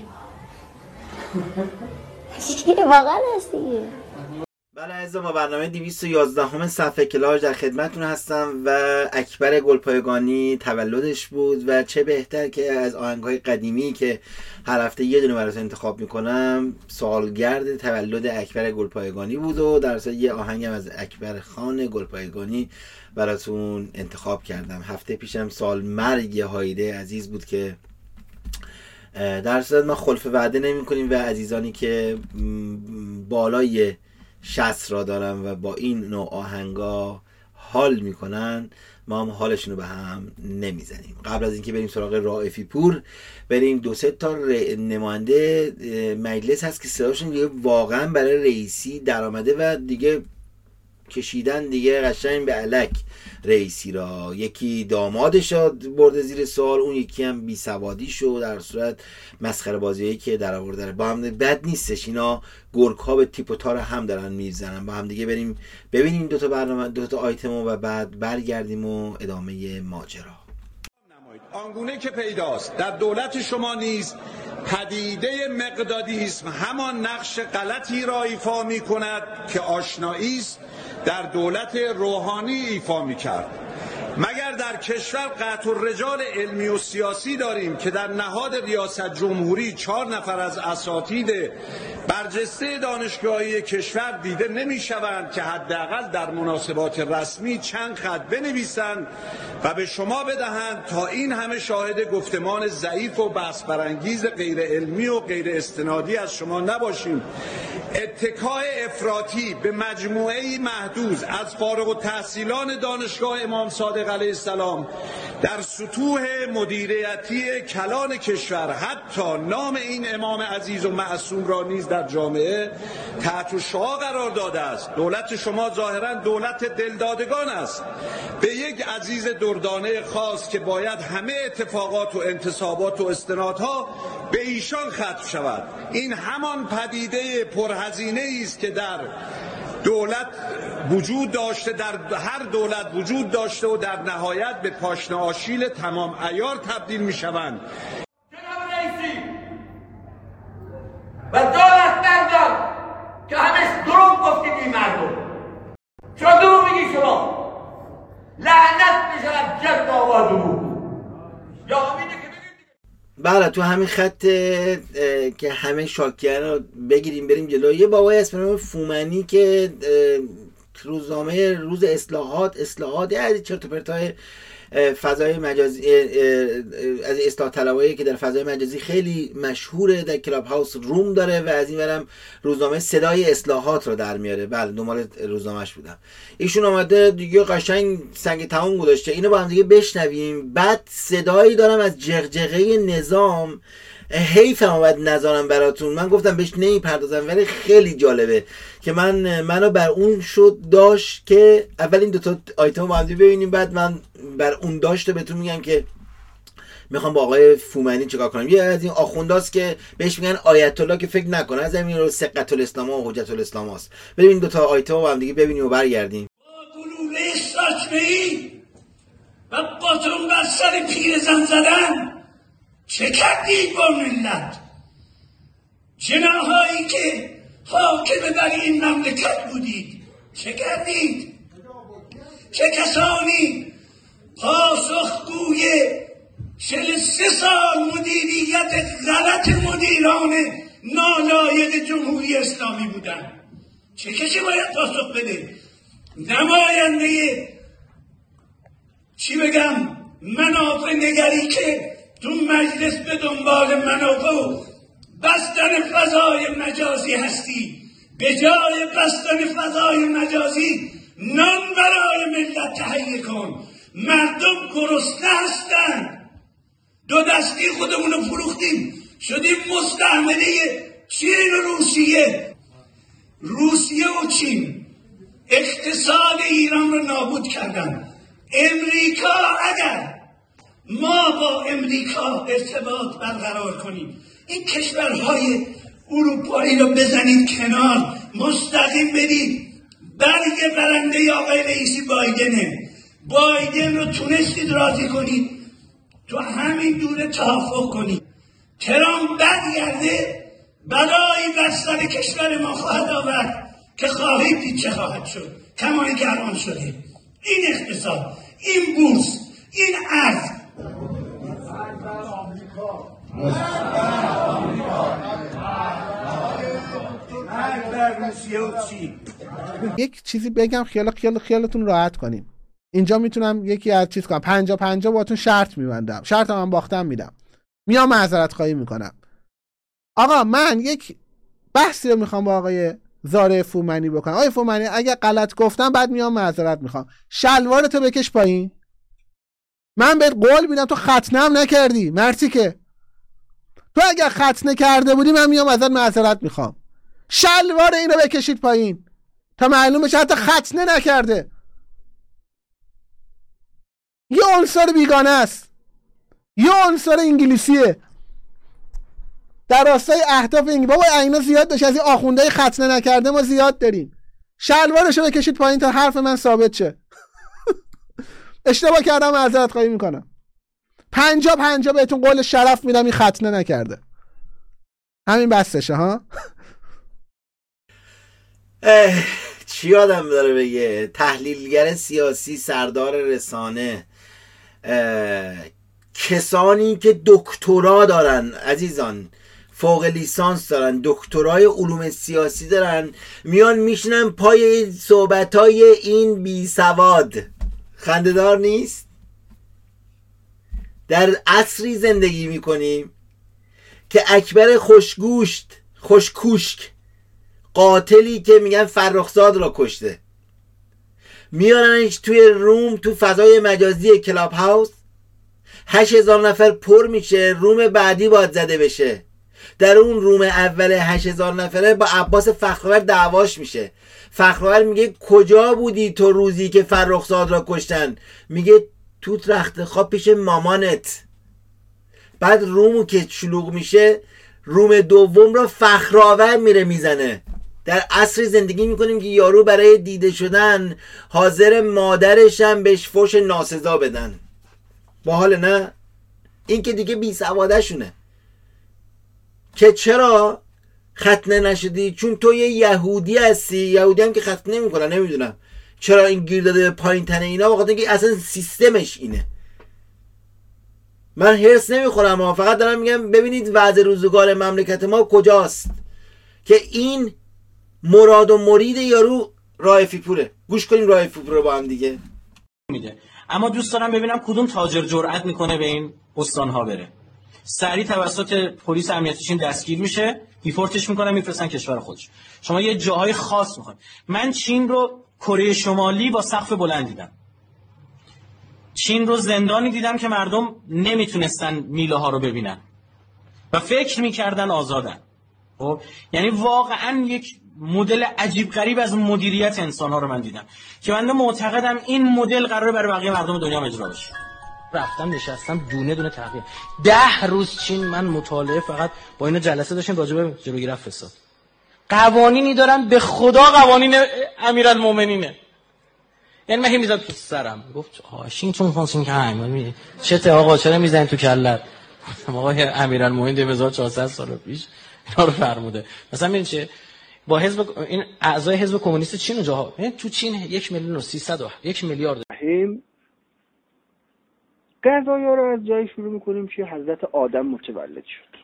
واقعا هستی؟ بله عزیزان، ما برنامه 211 همه صفحه کلاژ در خدمتتون هستم و اکبر گلپایگانی تولدش بود و چه بهتر که از آهنگ‌های قدیمی که هر هفته یه دونه براتون انتخاب میکنم سالگرد تولد اکبر گلپایگانی بود و در اصل یه آهنگم از اکبر خان گلپایگانی براتون انتخاب کردم. هفته پیشم سال مرگ هایده عزیز بود که در صورت ما خلف وعده نمی کنیم و عزیزانی که بالای 60 را دارن و با این نوع آهنگا حال میکنن ما هم حالشون رو به هم نمیزنیم. قبل از اینکه بریم سراغ رائفی پور، بریم دو سه تا نماینده مجلس هست که صداشون دیگه واقعا برای رئیسی در آمده و دیگه کشیدن دیگه قشنگ به الک رئیسی را. یکی دامادش را برده زیر سوال، اون یکی هم بی سوادی شد. در صورت مسخره بازیایی که در آورده با هم بد نیستش، اینا گرگ‌ها به تیپ و تار هم دارن میزنن. با هم دیگه بریم ببینیم دو تا برنامه، دو تا آیتمو و بعد برگردیم و ادامه ماجرا. آنگونه که پیداست در دولت شما نیز پدیده مقدادیسم همان نقش غلطی را ایفا می کند که آشنایی است در دولت روحانی ایفا می کرد. مگر در کشور قطع الرجال علمی و سیاسی داریم که در نهاد ریاست جمهوری 4 نفر از اساتید برجسته دانشگاهی کشور دیده نمی شوند که حداقل در مناسبات رسمی چند خط بنویسند و به شما بدهند تا این همه شاهد گفتمان ضعیف و بحث برانگیز غیر علمی و غیر استنادی از شما نباشیم. اتکای افراطی به مجموعه محدود از فارغ التحصیلان دانشگاه امام صادق علیه السلام در سطوح مدیریتی کلان کشور، حتی نام این امام عزیز و معصوم را نیز در جامعه تحت الشعاع قرار داده است. دولت شما ظاهراً دولت دلدادگان است، به یک عزیز دردانه خاص که باید همه اتفاقات و انتصابات و استنادها به ایشان ختم شود. این همان پدیده پرهزینه است که در دولت وجود داشته، در هر دولت وجود داشته و در نهایت به پاشنه آشیل تمام عیار تبدیل می شوند. جناب رئیسی و دولت مردان که همش دروغ گفتید این مردم، چرا دروغ میگی شما؟ لعنت میشود جد آبادمون. یا امینه که بله تو همین خط که همه شاکیان رو بگیریم بریم جلو. یه بابایی هست به نام فومنی که روزنامه روز اصلاحات از چرت و پرتای فضای مجازی از اصلاح طلبایی که در فضای مجازی خیلی مشهوره، در کلاب هاوس روم داره و از این برم روزنامه صدای اصلاحات رو در میاره. بله دنبال روزنامه‌اش بودم. ایشون اومده دیگه قشنگ سنگ تمام گذاشته. اینو با هم دیگه بشنویم. بعد صدایی دارم از جغجغه نظام حیفم اومد نذارم براتون. من گفتم بهش نمیپردازم، ولی خیلی جالبه که منو بر اون شد داشت که اول این دوتا آیتم با هم ببینیم، بعد من بر اون داشته بهتون میگم که میخوام با آقای فومنی چیکار کنم. یه از این آخونداست که بهش میگن آیت الله، که فکر نکنه از همین رو سقط الاسلام و حجت الاسلام هست. بریم این دوتا آیتم با هم دیگه ببینیم و برگردیم. گلوله ساچمه‌ای و باتون بر سر پیرزن زدن چه کردید با ملت؟ جناهایی که حاکم بر این مملکت بودید چه کردید؟ چه کسانی پاسخگوی 43 سال مدیریت غلط مدیران نالایق جمهوری اسلامی بودن؟ چه کسی باید پاسخ بده؟ نماینده چی بگم منافع نگری که تو مجلس به دنبال منافع و بستن فضای مجازی هستی، به جای بستن فضای مجازی نان برای ملت تهیه کن. مردم گرسنه هستن، دو دستی خودمونو فروختیم، شدیم مستعمره چین و روسیه. روسیه و چین اقتصاد ایران رو نابود کردن. امریکا، اگر ما با امریکا ارتباط برقرار کنیم، این کشورهای اروپایی رو بزنید کنار، مستقیم بدید برگ برنده آقای رئیسی بایدنه. بایدن رو تونستید راضی کنید، تو همین دوره توافق کنید. ترامپ برگرده بلایی بر سر کشور ما خواهد آورد که خواهید دید چه خواهد شد. کمایی که الان شده این اقتصاد، این بورس، این ارز. یک چیزی بگم خیالتون راحت کنیم. اینجا میتونم یکی از چیز کنم 50-50 باهاتون شرط میبندم. شرط من باختم میدم، میام معذرت خواهی میکنم. آقا من یک بحثی رو میخوام با آقای زاره فومنی بکنم. آقای فومنی اگه غلط گفتم بعد میام معذرت میخوام. شلوارتو بکش پایین. من بهت قول میدم تو ختنم نکردی مرتی، که تو اگر ختنه کرده بودی من میام ازت معذرت میخوام. شلوار اینو بکشید پایین تا معلوم بشه حتی ختنه نکرده. یه عنصر بیگانه است، یه عنصر انگلیسیه در راستای اهداف انگلیسی. بابا اینا زیاد داشت، از این آخوندهای ختنه نکرده ما زیاد داریم. شلوارشو بکشید پایین تا حرف من ثابت شه. اشتباه کردم معذرت خواهی میکنم. 50-50 بهتون قول شرف میدم این ختنه نکرده. همین بسشه ها. چی آدم داره بگه؟ تحلیلگر سیاسی، سردار رسانه، کسانی که دکترا دارن عزیزان، فوق لیسانس دارن، دکترای علوم سیاسی دارن، میان میشنن پای صحبتای این بی سواد. خنده‌دار نیست؟ در عصری زندگی میکنیم که اکبر خوشکوشک قاتلی که میگن فرخزاد را کشته، میارنش توی روم، تو فضای مجازی کلاب هاوس. 8000 نفر پر میشه، روم بعدی باید زده بشه. در اون روم اول 8000 نفره با عباس فخرآور دعواش میشه. فخرآور میگه کجا بودی تو روزی که فرخزاد را کشتن؟ میگه تو رخت خواب پیش مامانت. بعد رومو که شلوغ میشه، روم دوم را فخرآور میره میزنه. در عصر زندگی میکنیم که یارو برای دیده شدن حاضر مادرش هم بهش فوش ناسزا بدن. باحال نه؟ این که دیگه بی سواده شونه که چرا ختنه نشدی؟ چون تو یه یهودی هستی. یهودی هم که ختنه نمیکنن. نمیدونم چرا این گیر داده به پایین تنه اینا، بخاطر اینکه اصلا سیستمش اینه. من هرس نمیخورم، فقط دارم میگم ببینید وضع روزگار مملکت ما کجاست که این مراد و مرید یارو رائفی پوره. گوش کنیم رائفی پور رو با هم دیگه میده. اما دوست دارم ببینم کدوم تاجر جرأت میکنه به این استانها بره. سریع توسط پلیس امنیتی چین دستگیر میشه، دیپورتش میکنن میفرستن کشور خودش. شما یه جاهای خاص میخواید. من چین رو کره شمالی با سقف بلند دیدم. چین رو زندانی دیدم که مردم نمیتونستن میله ها رو ببینن. و فکر میکردن آزادن. خب یعنی واقعا یک مدل عجیب غریب از مدیریت انسان‌ها رو من دیدم که من معتقدم این مدل قراره برای بقیه مردم دنیا اجرا بشه. رفتم نشستم دونه دونه تحقیق 10 روز چین من مطالعه فقط با اینا جلسه داشتیم راجع به جلوگیری از فساد. قوانینی دارن به خدا قوانین امیرالمومنینه. یعنی من میذارم تو سرم گفت واشنگتن فانسینگهایم چته آقا چرا میزنین تو کلت؟ آقای امیرالمومنین 2400 سال پیش اینا رو فرموده. مثلا ببین چه با حزب این اعضای حزب کمونیست چین و جاها تو چین 1,300,000 میلیارد قضایا رو از جایی شروع میکنیم که حضرت آدم متولد شد.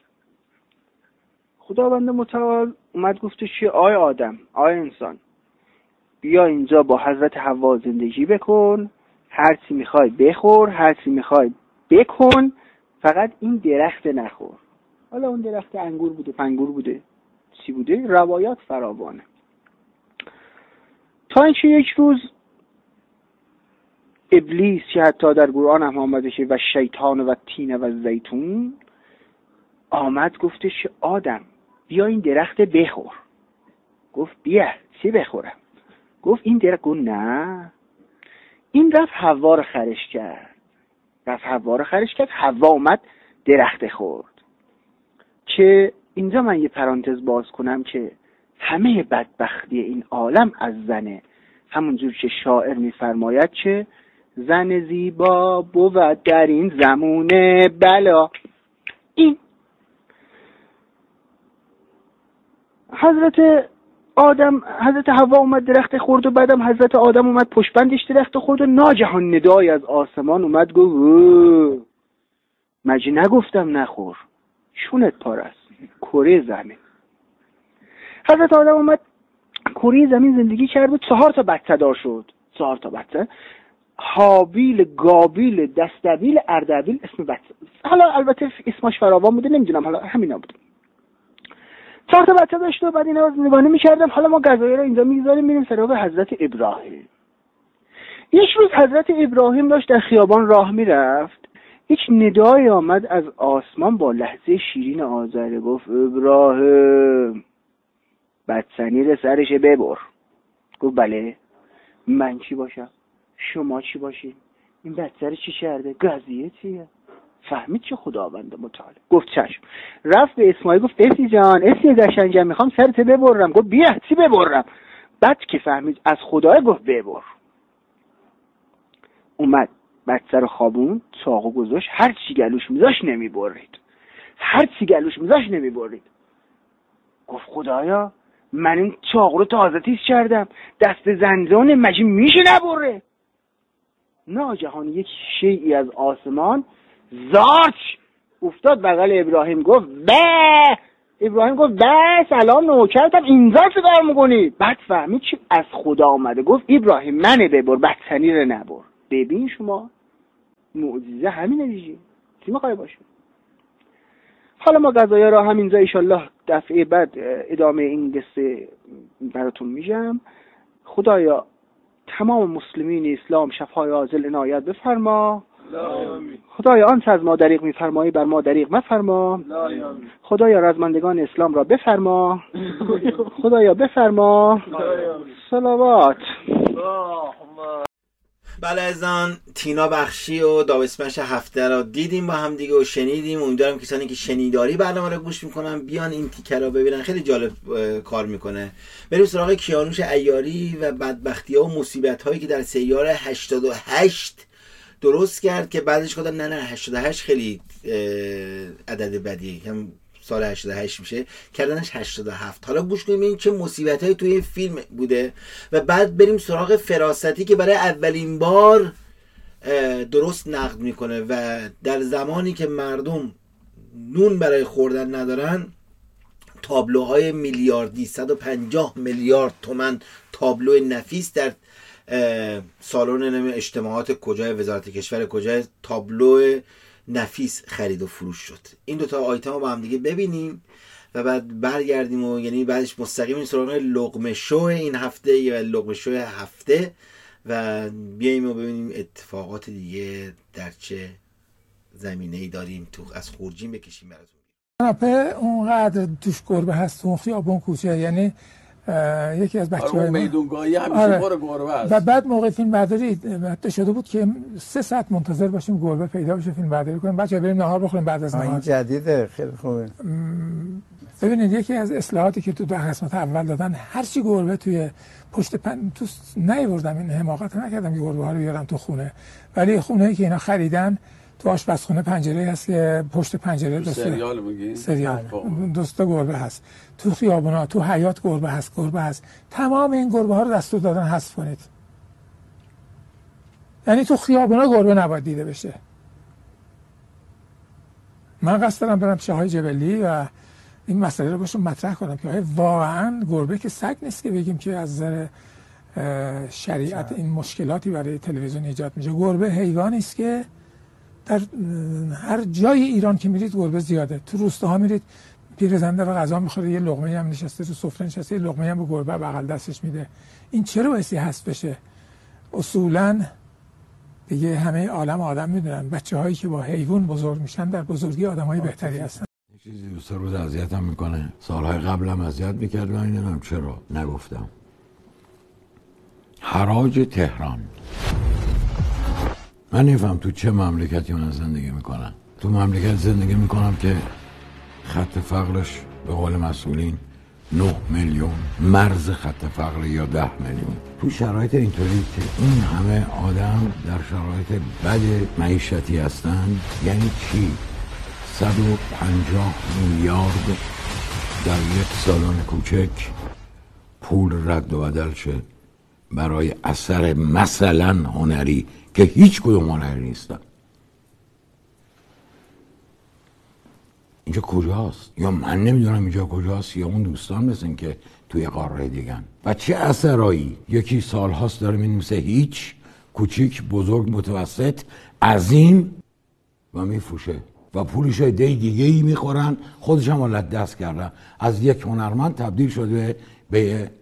خداوند متعال اومد گفتش که آی آدم، آی انسان، بیا اینجا با حضرت حوا زندگی بکن، هر چی میخوای بخور، هر چی میخوای بکن، فقط این درخت نخور. حالا اون درخت انگور بوده، پنگور بوده، چی بوده؟ روایات فراوانه. تا اینکه یک روز ابلیس که حتی در قرآن هم آمده که و شیطان و تین و زیتون آمد گفتش آدم بیا این درخت بخور. گفت بیا چی بخورم؟ گفت این درخت. گفت نه. این رفت حوا رو خرش کرد. حوا اومد درخت خورد. که اینجا من یه پرانتز باز کنم که همه بدبختی این عالم از زنه. همونجور که شاعر میفرماید که زن زیبا بود در این زمونه بلا. این حضرت حوا اومد درخت خورد و بعدم حضرت آدم اومد پشت بندش درخت خورد و ناگهان ندایی از آسمان اومد گفت مگه نگفتم نخور، چونت پاره است، کره زمین. حضرت آدم اومد کره زمین زندگی کرد و 4 تا بچه دار شد. 4 تا بچه، هابیل، گابیل، دستبیل، اردبیل اسم بچه. حالا البته اسمش فراوان بوده، نمیدونم، حالا همینا بود. 4 تا بچه داشت و بعد اینا رو نگاه می‌کردم. حالا ما غذایا رو اینجا می‌ذاریم میریم سراغ حضرت ابراهیم. یک روز حضرت ابراهیم داشت در خیابان راه میرفت، یک ندای آمد از آسمان با لحظه شیرین آذره، گفت ابراهیم بدسنیر سرش ببر. گفت بله. من چی باشم؟ شما چی باشید؟ این بدسر چی کرده؟ قضیه چیه؟ فهمید چه خداوند متعال. گفت چشم. رفت به اسماعیل گفت اسی جان، اسی قشنگم، میخوام سرت ببرم. گفت بیا چی ببرم؟ بعد که فهمید از خدای گفت ببر. اومد بدسر خوابون، چاقو گذاشت، هر چی گلوش میذاش نمیبرید. گفت خدایا من این چاقو رو تازه تیز کردم، دست زندانه، مگه میشه نبره؟ ناگهان یک شیئی از آسمان زارچ افتاد بغل ابراهیم. گفت به. ابراهیم گفت به سلام نوکرتم، اینجا چه کار میکنی؟ بعد فهمید چی از خدا آمده. گفت ابراهیم منه ببر، بدتنی رو نبر. ببین شما معجزه همینه دیگه، چی میخوای باشه؟ حالا ما قضایا را همینجا ایشالله دفعه بعد ادامه این قصه براتون میگم. خدایا تمام مسلمین اسلام شفای عاجل عنایت بفرما. خدایا آنچه از ما دریغ میفرمایی بر ما دریغ مفرما. خدایا رزمندگان اسلام را بفرما. خدایا بفرما. صلوات. بله ازان تینا بخشی و داوسمش هفته را دیدیم با هم دیگه و شنیدیم. امیدوارم کسانی که شنیداری برنامه رو گوش میکنن بیان این تیکه رو ببینن، خیلی جالب کار میکنه. بریم سراغ کیانوش عیاری و بدبختی ها و مصیبت هایی که در سیاره 88 درست کرد که بعدش گفتن نه 88 خیلی عدد بدیه، هم سال 88 میشه، کردنش 87. حالا گوش کنیم این چه مصیبتایی توی این فیلم بوده و بعد بریم سراغ فراستی که برای اولین بار درست نقد میکنه و در زمانی که مردم نون برای خوردن ندارن تابلوهای میلیاردی 150 میلیارد تومان تابلو نفیس در سالن اجتماعات کجای وزارت کشور کجای تابلو نفیس خرید و فروش شد. این دوتا آیتم رو با هم دیگه ببینیم و بعد برگردیم و یعنی بعدش مستقیم این سراغ لقمه شو این هفته یا لقمه شو هفته و بیاییم و ببینیم اتفاقات دیگه در چه زمینه‌ای داریم تو از خورجین بکشیم براتون. کاناپه اونقدر توش گربه هست تو خیابون کوچه، یعنی یکی از بچه‌های ما میدونگاهی همیشه پر گربه است. و بعد موقع فیلم برداری حتی شده بود که 3 ساعت منتظر باشیم گربه پیدا بشه فیلم برداری کنیم. بچه‌ها بریم نهار بخوریم بعد از نهار. این جدیده، خیلی خوبه. ببینید یکی از اصلاحاتی که تو قسمت اول دادن، هر چی گربه توی پشت تو نیاوردم، این حماقت نکردم که گربه ها رو بیارم تو خونه، ولی خونه‌ای که اینا خریدن تو آشپزخونه پنجره هست که پشت پنجره دوسته سریال میگی؟ سریال دوسته گربه هست، تو خیابونا تو حیاط گربه هست. تمام این گربه ها رو دستور دادن حذف کنید. یعنی تو خیابونا گربه نباید دیده بشه. من قصد دارم برم چاهای جبلی و این مسئله رو باشون مطرح کنم که واقعا گربه که سگ نیست که بگیم که از نظر شریعت این مشکلاتی برای تلویزیون ایجاد میشه. گربه حیوانی است که در هر جای ایران که میرید گربه زیاده. تو روستاها میرید پیرزن داره غذا میخوره، یه لقمه هم نشسته تو سفره نشسته، یه لقمه هم به گربه بغل دستش میده. این چرا باعث حذف بشه؟ اصولا دیگه همه عالم آدم میدونن بچه‌هایی که با حیوان بزرگ میشن در بزرگی آدمای بهتری هستن. چیزی 2 روز اذیتم میکنه، سالهای قبلم اذیت میکرد و اینم چرا نگفتم. حراج تهران. من نفهم تو چه مملکتی من زندگی میکنم. تو مملکت زندگی میکنم که خط فقرش به قول مسئولین 9 میلیون مرز خط فقر یا 10 میلیون. تو شرایط اینطوری که این همه آدم در شرایط بد معیشتی هستن، یعنی چی؟ 150 میلیارد در یک سالن کوچک پول رد و بدل شه برای اثر مثلا هنری که هیچ کدوم هنری نیستن. اینجا کجاست؟ یا من نمیدونم اینجا کجاست، یا اون دوستان مثل که توی قاره دیگن. و چه اثرایی؟ یکی سالهاست داره مینویسه هیچ، کوچیک، بزرگ، متوسط، عظیم و میفروشه و پولش عده دیگه ای میخورن، خودش هم ولت دست کردن. از یک هنرمند تبدیل شده به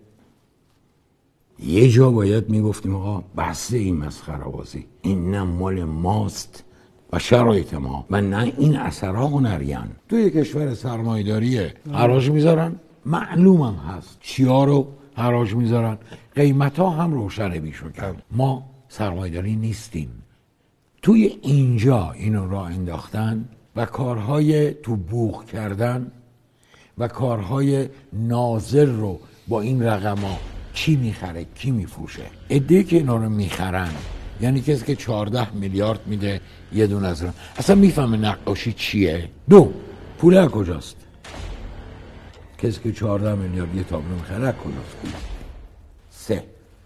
یه جا باید میگفتیم آقا بسته این مسخره بازی، این نه مال ماست و شرایط ما و نه این اثرها هنریان. توی کشور سرمایه‌داریه حراج میذارن، معلومم هست چیا رو حراج میذارن، قیمت ها هم روشنه بیشو کرد. ما سرمایه‌داری نیستیم. توی اینجا اینو راه انداختن و کارهای تو بوق کردن و کارهای ناظر رو با این رقما کی میخره کی میفروشه. عده‌ای که اینا رو میخرن یعنی کسی که 14 میلیارد میده یه دونه از اون اصلا میفهمه نقاشی چیه. 2 پول از کجاست؟ کسی که 14 میلیارد یه تابلو میخره از کجاست پول؟ 3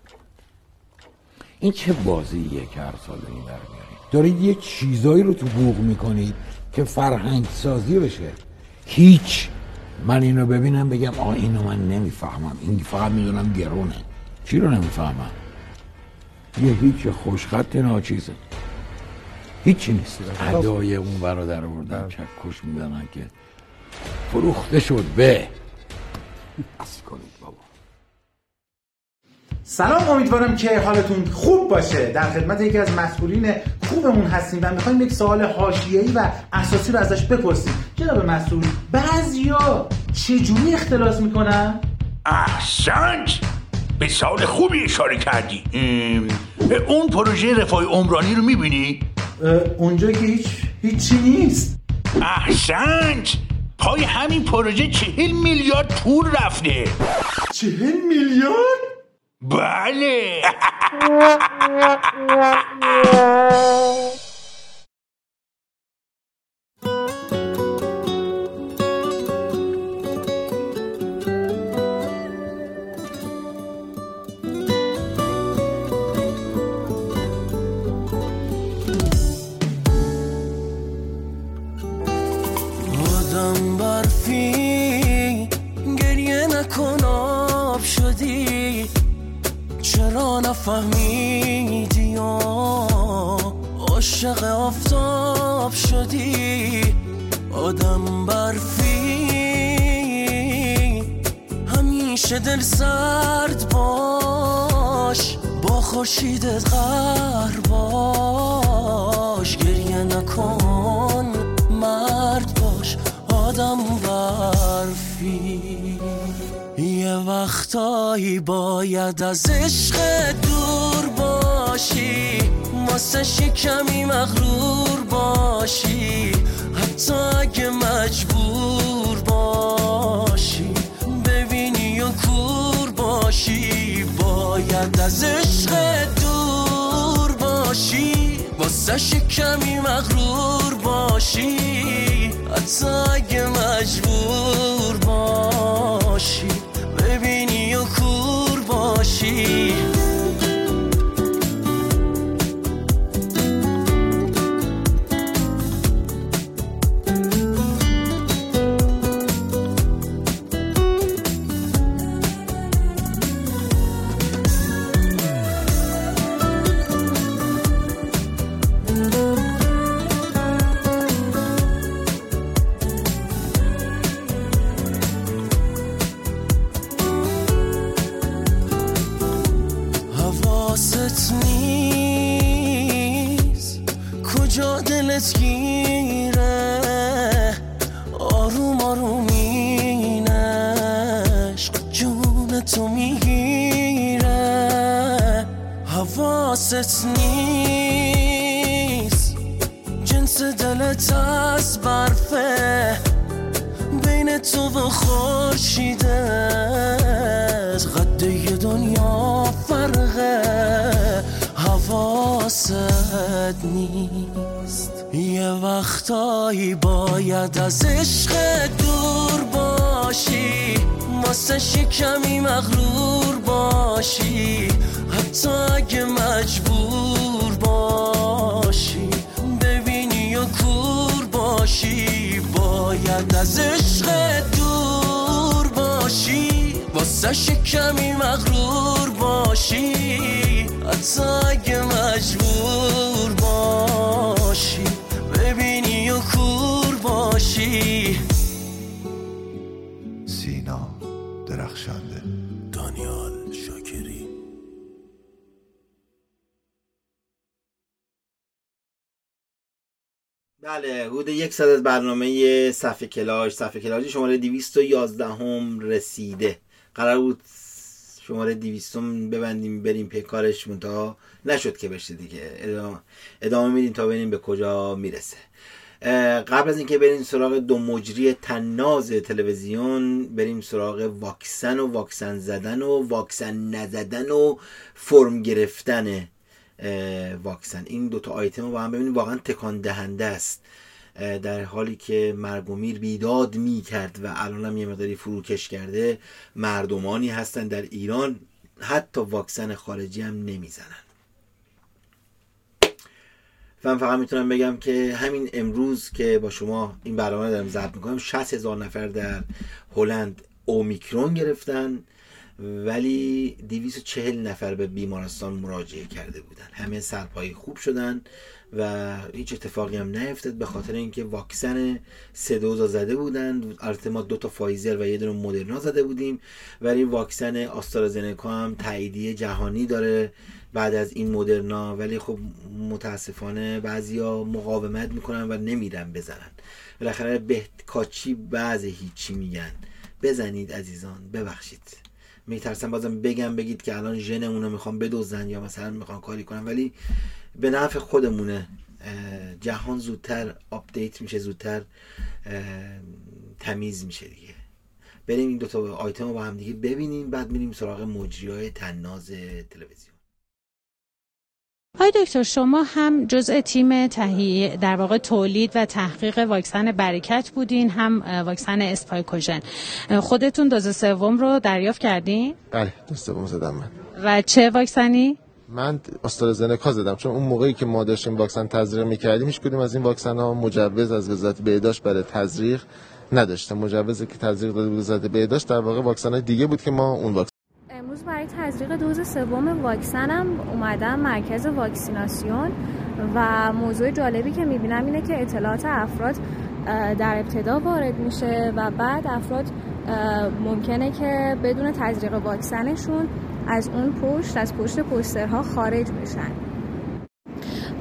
این چه بازیه که هر سال این در میارید؟ دارید یه چیزایی رو تو بوق میکنید که فرهنگ سازی بشه. هیچ. من اینو ببینم بگم اینو من نمیفهمم، این فقط میدونم گرونه. چی رو نمیفهمم؟ یه هیچ خوشخط ناچیزه، هیچی نیست. ادای اون برادر آوردن چکش میدنن که فروخته شد به اصل کنید بابا. سلام، امیدوارم که حالتون خوب باشه. در خدمت یکی از مسئولین خوبمون هستیم و میخوایم یک سوال حاشیه‌ای و اساسی رو ازش بپرسیم. جناب مسئول، بعضیا چجوری اختلاس میکنن؟ احسنت، به سوال خوبی اشاره کردی. اون پروژه رفاه عمرانی رو میبینی؟ اونجا که هیچی نیست. احسنت، پای همین پروژه 40 میلیارد پول رفته. 40 میلیارد؟ بله. آدم برفی گریه نکن آب شدی، چرا نفهمیدی یا عاشق آفتاب شدی؟ آدم برفی همیشه دل سرد باش، با خورشیدت قهر باش، گریه نکن مرد باش. آدم برفی. یه وقتایی باید از عشق دور باشی، واسه کمی مغرور باشی، حتی اگه مجبور باشی ببینی و کور باشی. باید از عشق دور باشی، واسه کمی مغرور باشی، حتی اگه مجبور باشی ببینی و کور باشی. دلت گیره آروم آروم این عشق جون تو میگیره. حواست نیست جنس دلت از برفه، بین تو و خورشیده قد یه دنیا فرقه. حواست نیست یه وقتایی باید از عشق دور باشی، واسه کمی مغرور باشی، حتی اگه مجبور باشی ببینی و کور باشی. باید از عشق دور باشی، واسه کمی مغرور باشی، حتی اگه مجبور باشی ببینی و کور باشی. سینا درخشنده. دانیال شاکری. بله، حدود 1 ساعت از برنامه صفحه کلاژ شماره 211 هم رسیده. قرار بود شماره 200 ببندیم بریم پی کارش، منتها نشد که بشه دیگه. ادامه میدیم تا ببینیم به کجا میرسه. قبل از اینکه بریم سراغ دو مجری طناز تلویزیون، بریم سراغ واکسن و واکسن زدن و واکسن نزدن و فرم گرفتن واکسن. این دوتا آیتم رو با هم ببینیم، واقعا تکان دهنده است. در حالی که مرگ و میر بیداد می کرد و الان هم یه مقداری فروکش کرده، مردمانی هستن در ایران حتی واکسن خارجی هم نمیزنن. من فقط میتونم بگم که همین امروز که با شما این برنامه دارم ضبط میکنم 60,000 نفر در هلند اومیکرون گرفتن، ولی 240 نفر به بیمارستان مراجعه کرده بودن. همه سرپایی خوب شدن و هیچ اتفاقی هم نیفتاد، به خاطر اینکه واکسن 3 دوز زده بودن. البته ما 2 تا فایزر و 1 دونه مدرنا زده بودیم، ولی واکسن آسترازنکا هم تاییدیه جهانی داره بعد از این مدرنا، ولی خب متاسفانه بعضیا مقاومت میکنن و نمیرن بزنن. بالاخره کاچی بعضی هیچی میگن. بزنید عزیزان، ببخشید میترسم بازم بگم بگید که الان ژن اونو میخوام بدوزن یا مثلا میخوام کاری کنن، ولی به نفع خودمونه. جهان زودتر آپدیت میشه، زودتر تمیز میشه دیگه. بریم این 2 تا آیتم رو با هم دیگه ببینیم، بعد میریم سراغ مجریای طناز تلویزیون. آقای دکتر، شما هم جزء تیم تهیه در واقع تولید و تحقیق واکسن برکت بودین، هم واکسن اسپایکوژن. خودتون دوز سوم رو دریافت کردین؟ بله، دوز سوم زدم من. و چه واکسنی؟ من آسترازنکا زدم، چون اون موقعی که ما داشتیم واکسن تزریق می‌کردیم هیچ کدوم از این واکسن‌ها مجوز از وزارت بهداشت برای تزریق نداشتم. مجوزی که تزریق داده بود وزارت بهداشت در واقع واکسن‌های دیگه بود که ما اون واکسن. امروز برای تزریق دوز سوم واکسنم اومدم مرکز واکسیناسیون و موضوع جالبی که می‌بینم اینه که اطلاعات افراد در ابتدا وارد میشه و بعد افراد ممکنه که بدون تزریق واکسنشون از اون پشت، از پشت پوسترها خارج بشن.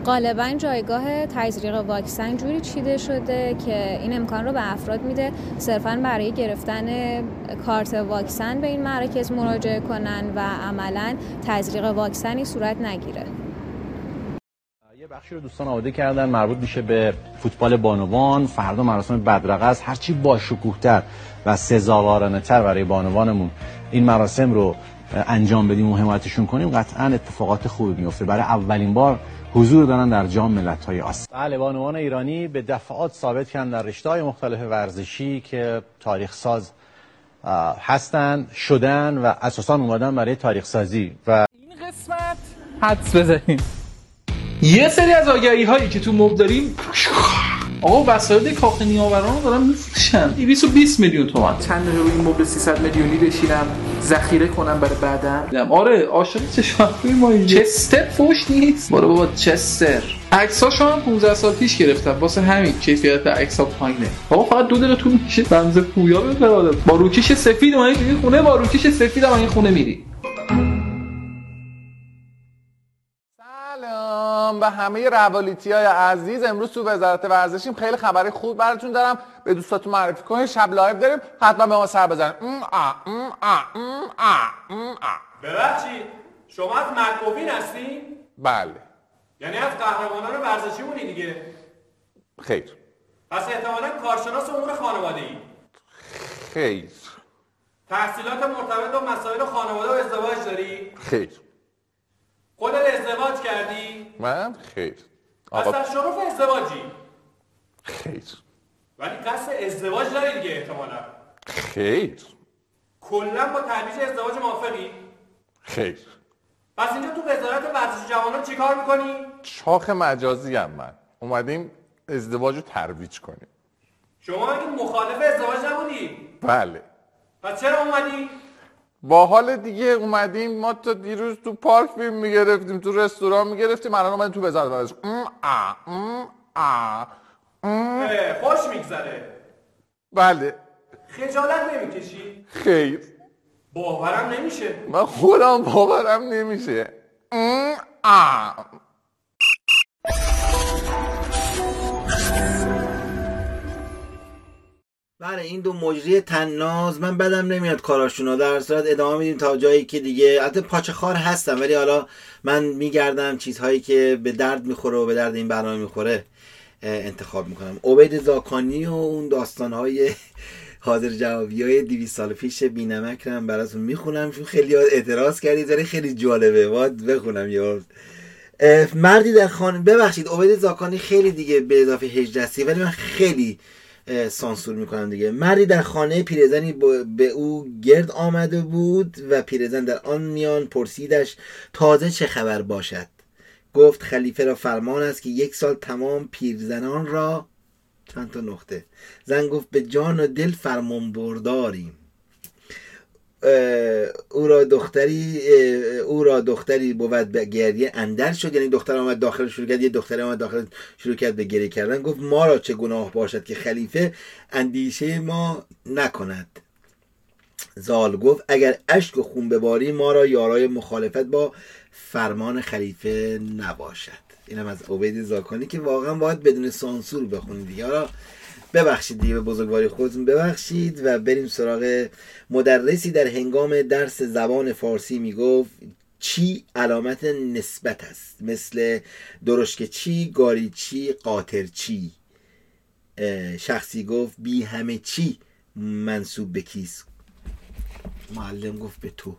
غالبا جایگاه تزریق واکسن جوری چیده شده که این امکان رو به افراد میده صرفاً برای گرفتن کارت واکسن به این مراکز مراجعه کنن و عملاً تزریق واکسنی صورت نگیره. یه بخشی رو دوستان آماده کردن مربوط میشه به فوتبال بانوان. فردا مراسم بدرقه است. هرچی با شکوه‌تر و سزاوارانه‌تر برای بانوانمون این مراسم رو انجام بدیم و حمایتشون کنیم قطعاً اتفاقات خوبی میفته. برای اولین بار حضور دارن در جام ملت‌های آسیا. بله، بانوان ایرانی به دفعات ثابت کردن در رشته‌های مختلف ورزشی که تاریخ ساز هستن، شدن و اساساً اومدن برای تاریخ سازی. و این قسمت حدس بزنیم یه سری از آگهی هایی که تو مب داریم، آقا وسایل کاخ نیاوران رو دارن میفروشن 220 میلیون تومان. چند روی این مبل 300 میلیونی بشینم ذخیره کنم برای بعدن. آره عاشق چشم‌های ما اینجا. چستر فوش نیست. برو بابا چستر. عکساشو هم 15 سال پیش گرفتم واسه همین کیفیت عکس‌ها پایینه. آقا فقط 2 دقیقه طول میشه رمز پویا بفرستم. با روکش سفید اومدی تو این خونه، با روکش سفید هم این خونه میری. به همه روالیتی‌های عزیز، امروز تو وزارت ورزشیم خیلی خبری خوب براتون دارم. به دوستاتون معرفی کنید. شب لایو داریم، حتما به ما سر بزنید. ببخشید شما از مکوین هستین؟ بله. یعنی از قهرمانان ورزشیمونی دیگه؟ خیر. پس احتمالاً کارشناس امور خانوادگی. خیر. تحصیلات مرتبط با مسائل خانواده و ازدواج داری؟ خیر. خودت ازدواج کردی؟ من خیر. پس در شرف ازدواجی؟ خیر. ولی قصد ازدواج داری دیگه احتمالا؟ خیر. کلا با ترویج ازدواج موافقی؟ خیر. پس اینجا تو وزارت ورزش جوانان چی کار میکنی؟ شاخ مجازی هم من. اومدیم ازدواج رو ترویج کنیم. شما اگه مخالف ازدواج نبودی؟ بله. پس چرا اومدی؟ با حال دیگه اومدیم. ما تا دیروز تو پارک فیلم میگرفتیم، تو رستوران میگرفتیم، الان اومدیم تو وزارت ورزش. خوش میگذره. بله. خجالت نمیکشی؟ خیر. باورم نمیشه. من خودم باورم نمیشه. بله، این دو مجری طناز من بدم نمیاد کاراشونو، در صورت ادامه میدیم تا جایی که دیگه البته پاچه خار هستم، ولی حالا من میگردم چیزهایی که به درد میخوره و به درد این برنامه میخوره انتخاب میکنم. عبید زاکانی و اون داستانهای حاضر جوابی های 200 سال پیش بینمک رو هم براتون میخونم چون خیلی اعتراض کردید، ولی خیلی جالبه، باید بخونم. یا مردی در خانه، ببخشید عبید زاکانی خیلی دیگه به اضافه هجدستی، ولی من خیلی سانسور میکنم دیگه. مردی در خانه پیرزنی به او گرد آمده بود و پیرزن در آن میان پرسیدش تازه چه خبر باشد. گفت خلیفه را فرمان است که 1 سال تمام پیرزنان را چند تا نقطه. زن گفت به جان و دل فرمان برداریم. او را دختری بود به گریه اندر شد، یعنی دختر آمد داخل شروع کرد، یه دختر آمد داخل شروع کرد به گریه کردن. گفت ما را چه گناه باشد که خلیفه اندیشه ما نکند. زال گفت اگر اشک و خون بباری ما را یارای مخالفت با فرمان خلیفه نباشد. اینم از عبید زاکانی که واقعا باید بدون سانسور بخونید دیگه. حالا ببخشید دیگه، به بزرگواری خودتون ببخشید و بریم سراغ مدرسی در هنگام درس زبان فارسی میگفت چی علامت نسبت است، مثل درشک چی، گاری چی، قاطر چی. شخصی گفت بی همه چی منسوب به کیست؟ معلم گفت به تو.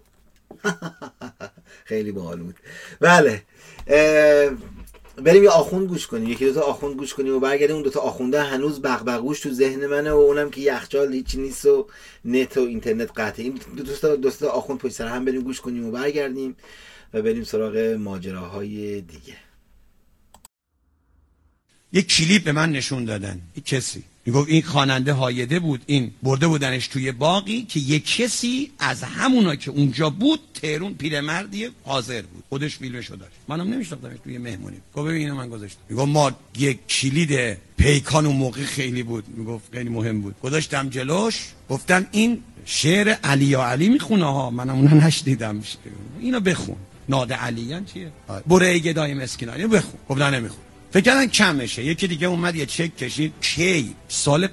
خیلی باحال بود. بله، بریم یه آخوند گوش کنیم، یکی دوتا آخوند گوش کنیم و برگردیم. اون دوتا آخونده هنوز بغبغوش تو ذهن منه و اونم که یخچال هیچی نیست و نت و اینترنت قطعه. این دوتا آخوند پشت سر هم بریم گوش کنیم و برگردیم و بریم سراغ ماجراهای دیگه. یک کلیپ به من نشون دادن، یک کسی میگفت این خواننده هایده بود، این برده بودنش توی باقی که یک کسی از همونا که اونجا بود تهرون پیرمردی حاضر بود، خودش فیلمشو داشت، منم نمیشناختمش، توی مهمونی. گفت ببین اینو من گذاشتم. میگفت ما یک کلید پیکان اون موقع خیلی بود، میگفت خیلی مهم بود، گذاشتم جلوش، گفتم این شعر علی یا علی میخونه ها، منم اونو نشنیدم، اینو بخون. ناده علیان چیه؟ برای گدای مسکینان بخون. خب نه نمیخون. فکر کردن کمشه. یکی دیگه اومد یه چک کشید کی سال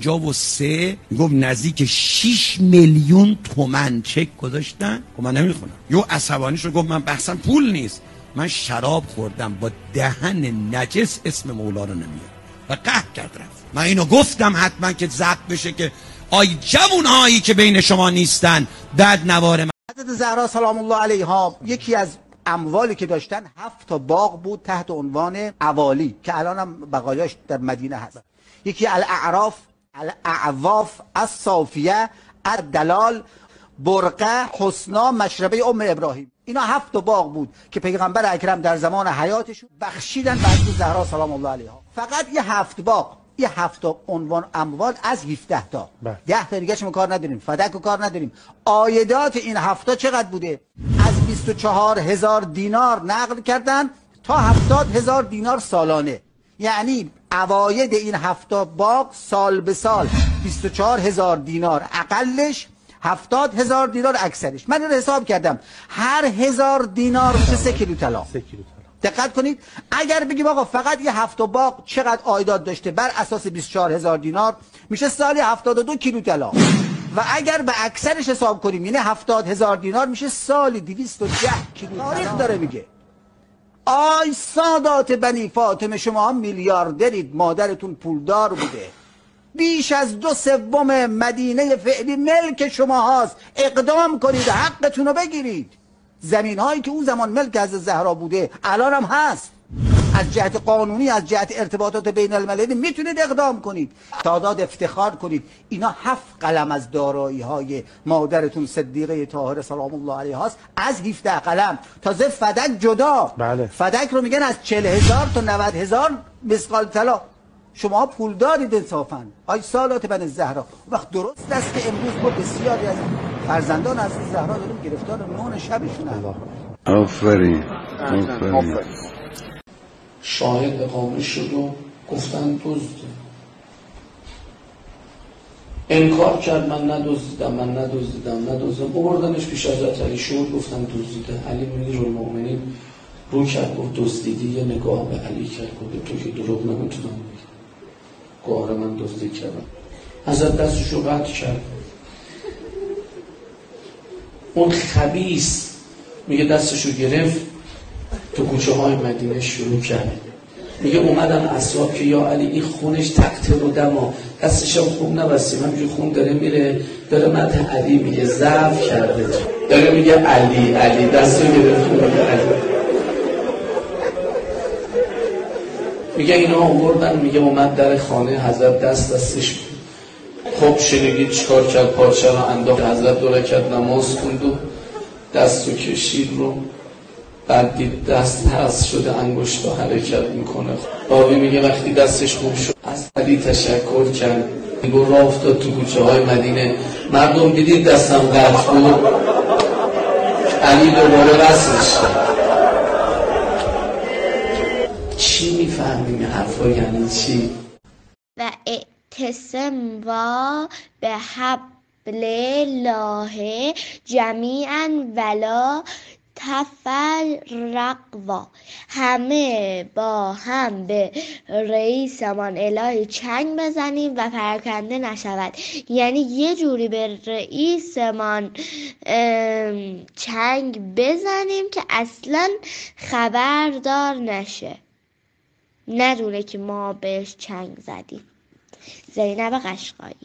53 گفت نزدیک 6 میلیون تومان چک گذاشتن. خب من نمیخونم. یو عصبانیش رو گفت من بحثم پول نیست، من شراب خوردم با دهن نجس اسم مولا رو نمیارم و قهر کرد رفت. من اینو گفتم حتما که ضبط بشه که آی جوانهایی که بین شما نیستن بعد نوار حضرت زهرا سلام الله علیها یکی از اموالی که داشتن 7 تا باغ بود تحت عنوان اوالی که الان هم بقایاش در مدینه هست. یکی الاعراف، الاعواف، الصافیه، الدلال، برقه، حسنا، مشربه ام ابراهیم. اینا 7 تا باغ بود که پیغمبر اکرم در زمان حیاتشون بخشیدن به حضرت زهرا سلام الله علیها. فقط یه 7 باغ، یه 7 تا عنوان اموال از 17 تا 10 تا دیگه شما کار نداریم، فدک رو کار نداریم. عایدات این 7 تا چقدر بوده؟ از 24,000 دینار نقل کردن تا 70,000 دینار سالانه. یعنی عواید این 7 تا باغ سال به سال 24,000 دینار اقلش، 70,000 دینار اکثرش. من این رو حساب کردم، هر 1000 دینار میشه 3 کیلو طلا. دقت کنید، اگر بگیم آقا فقط یه 7 باغ چقدر عایدات داشته بر اساس 24,000 دینار میشه سالی 72 کیلو طلا. و اگر به اکثرش حساب کنیم یعنی 70,000 دینار میشه سالی 210 کیلو. تاریخ داره میگه آی سادات بنی فاطمه شما میلیاردرید، مادرتون پولدار بوده، بیش از 2/3 مدینه فعلی ملک شما هاست، اقدام کنید حقتون رو بگیرید. زمین هایی که اون زمان ملک از زهرا بوده الان هم هست، از جهت قانونی از جهت ارتباطات بین المللی میتونید اقدام کنید، تعداد افتخار کنید. اینا 7 قلم از دارایی های مادرتون صدیقه طاهره سلام الله علیها است، از 17 قلم. تازه فدک جدا. بله. فدک رو میگن از 40,000 تا 90,000 مثقال طلا. شما پول دارید انصافا آی سالات بن زهرا. وقت درست است که امروز ما بسیاری از فرزندان از زهرا داریم گرفتار نون شبشون هستند. آفرین. شاهد اقامه شد و گفتن دزده، انکار کرد من ندزدیدم. بردنش پیش حضرت علی شد، گفتن دزدیده. علی امیرالمؤمنین رو کرد گفت دزدیدی، یه نگاه به علی کرد گفت تو که دروغ نمیتونم بگی، گوهر من دزدی کردم. حضرت دستشو قطع کرد. اون خبیث میگه دستشو گرفت تو کوچه های مدینه شروع کرد. میگه اومدن اصحاب که یا علی این خونش تقطر و دما، دستش هم خوب نبستیم، همینجور خون داره میره، داره مدح علی میگه، ضعف کرده، داره میگه علی دستو گرفت میگه علی. میگه اینا آوردن، میگه اومد در خانه حضرت دستش بود. خب شنیدید چیکار کرد؟ پارچه رو انداخت، حضرت 2 رکعت نماز خوند و دستو کشید رو، بعد دید دست هست شده، انگشت رو حرکت میکنه. راوی میگه وقتی دستش خوب شد از علی تشکر کرد، میگه راه افتاد تو کوچه های مدینه، مردم دیدید دستم قطع بود، علی دوباره وصلش کرد. چی میفهمیم این حرفا یعنی چی؟ و اعتصم و به حبل الله جمیعا ولا تفرقوا، همه با هم به رئیسمان الهی چنگ بزنیم و پراکنده نشود. یعنی یه جوری به رئیسمان چنگ بزنیم که اصلا خبردار نشه، ندونه که ما بهش چنگ زدیم. زینب قشقایی.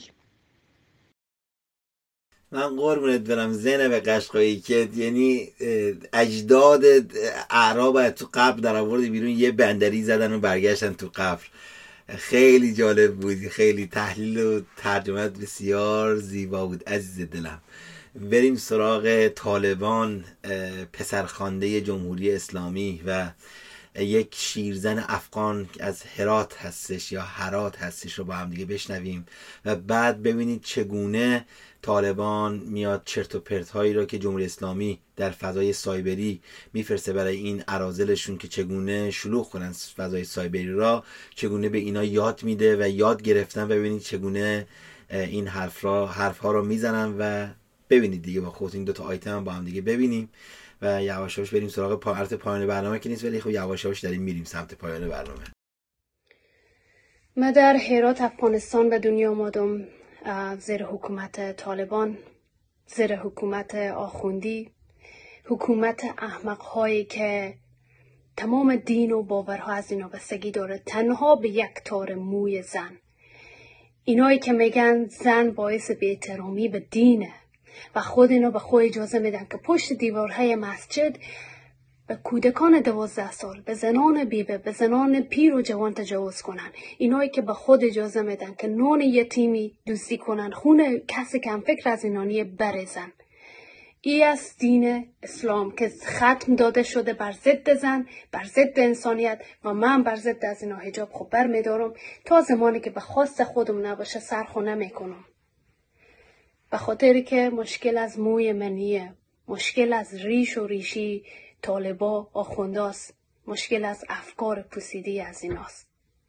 من قربونت برم زینب قشقایی که یعنی اجداد اعراب تو قبر در آورد بیرون، یه بندری زدن و برگشتن تو قبر. خیلی جالب بود، خیلی تحلیل و ترجمه بسیار زیبا بود. عزیز دلم بریم سراغ طالبان، پسرخوانده جمهوری اسلامی و یک شیرزن افغان از هرات هستش یا هرات هستش رو با هم دیگه بشنویم و بعد ببینید چگونه طالبان میاد چرت و پرت هایی را که جمهوری اسلامی در فضای سایبری میفرسته برای این اراذلشون که چگونه شلوغ کنن فضای سایبری را، چگونه به اینا یاد میده و یاد گرفتن و ببینید چگونه این حرف ها رو میزنن و ببینید دیگه با خودتون این دو تا آیتم هم با هم دیگه ببینیم و یواش یواش بریم سراغ پایان برنامه که نیست، ولی خب یواش یواش داریم میریم سمت پایان برنامه. من در هرات افغانستان به دنیا آمدم زیر حکومت طالبان، زیر حکومت آخوندی، حکومت احمق‌هایی که تمام دین و باورها از اینا بستگی داره، تنها به یک تار موی زن. اینایی که میگن زن باعث بی‌احترامی به دینه و خود اینا به خود اجازه میدن که پشت دیوارهای مسجد به کودکان 12 سال، به زنان بیبه، به زنان پیر و جوان تجاوز کنن. اینایی که به خود اجازه میدن که نان یتیمی دوستی کنن، خون کسی کم فکر از اینانی بریزن. ای از دین اسلام که ختم داده شده بر ضد زن، بر ضد انسانیت، و من بر ضد از اینا حجاب خب بر میدارم تا زمانی که به خواست خودم نباشه سرخونه میکنم. به خاطری که مشکل از موی منیه، مشکل از ریش و ریشی طالبا آخونداست، مشکل از افکار پوسیدی از ایناست.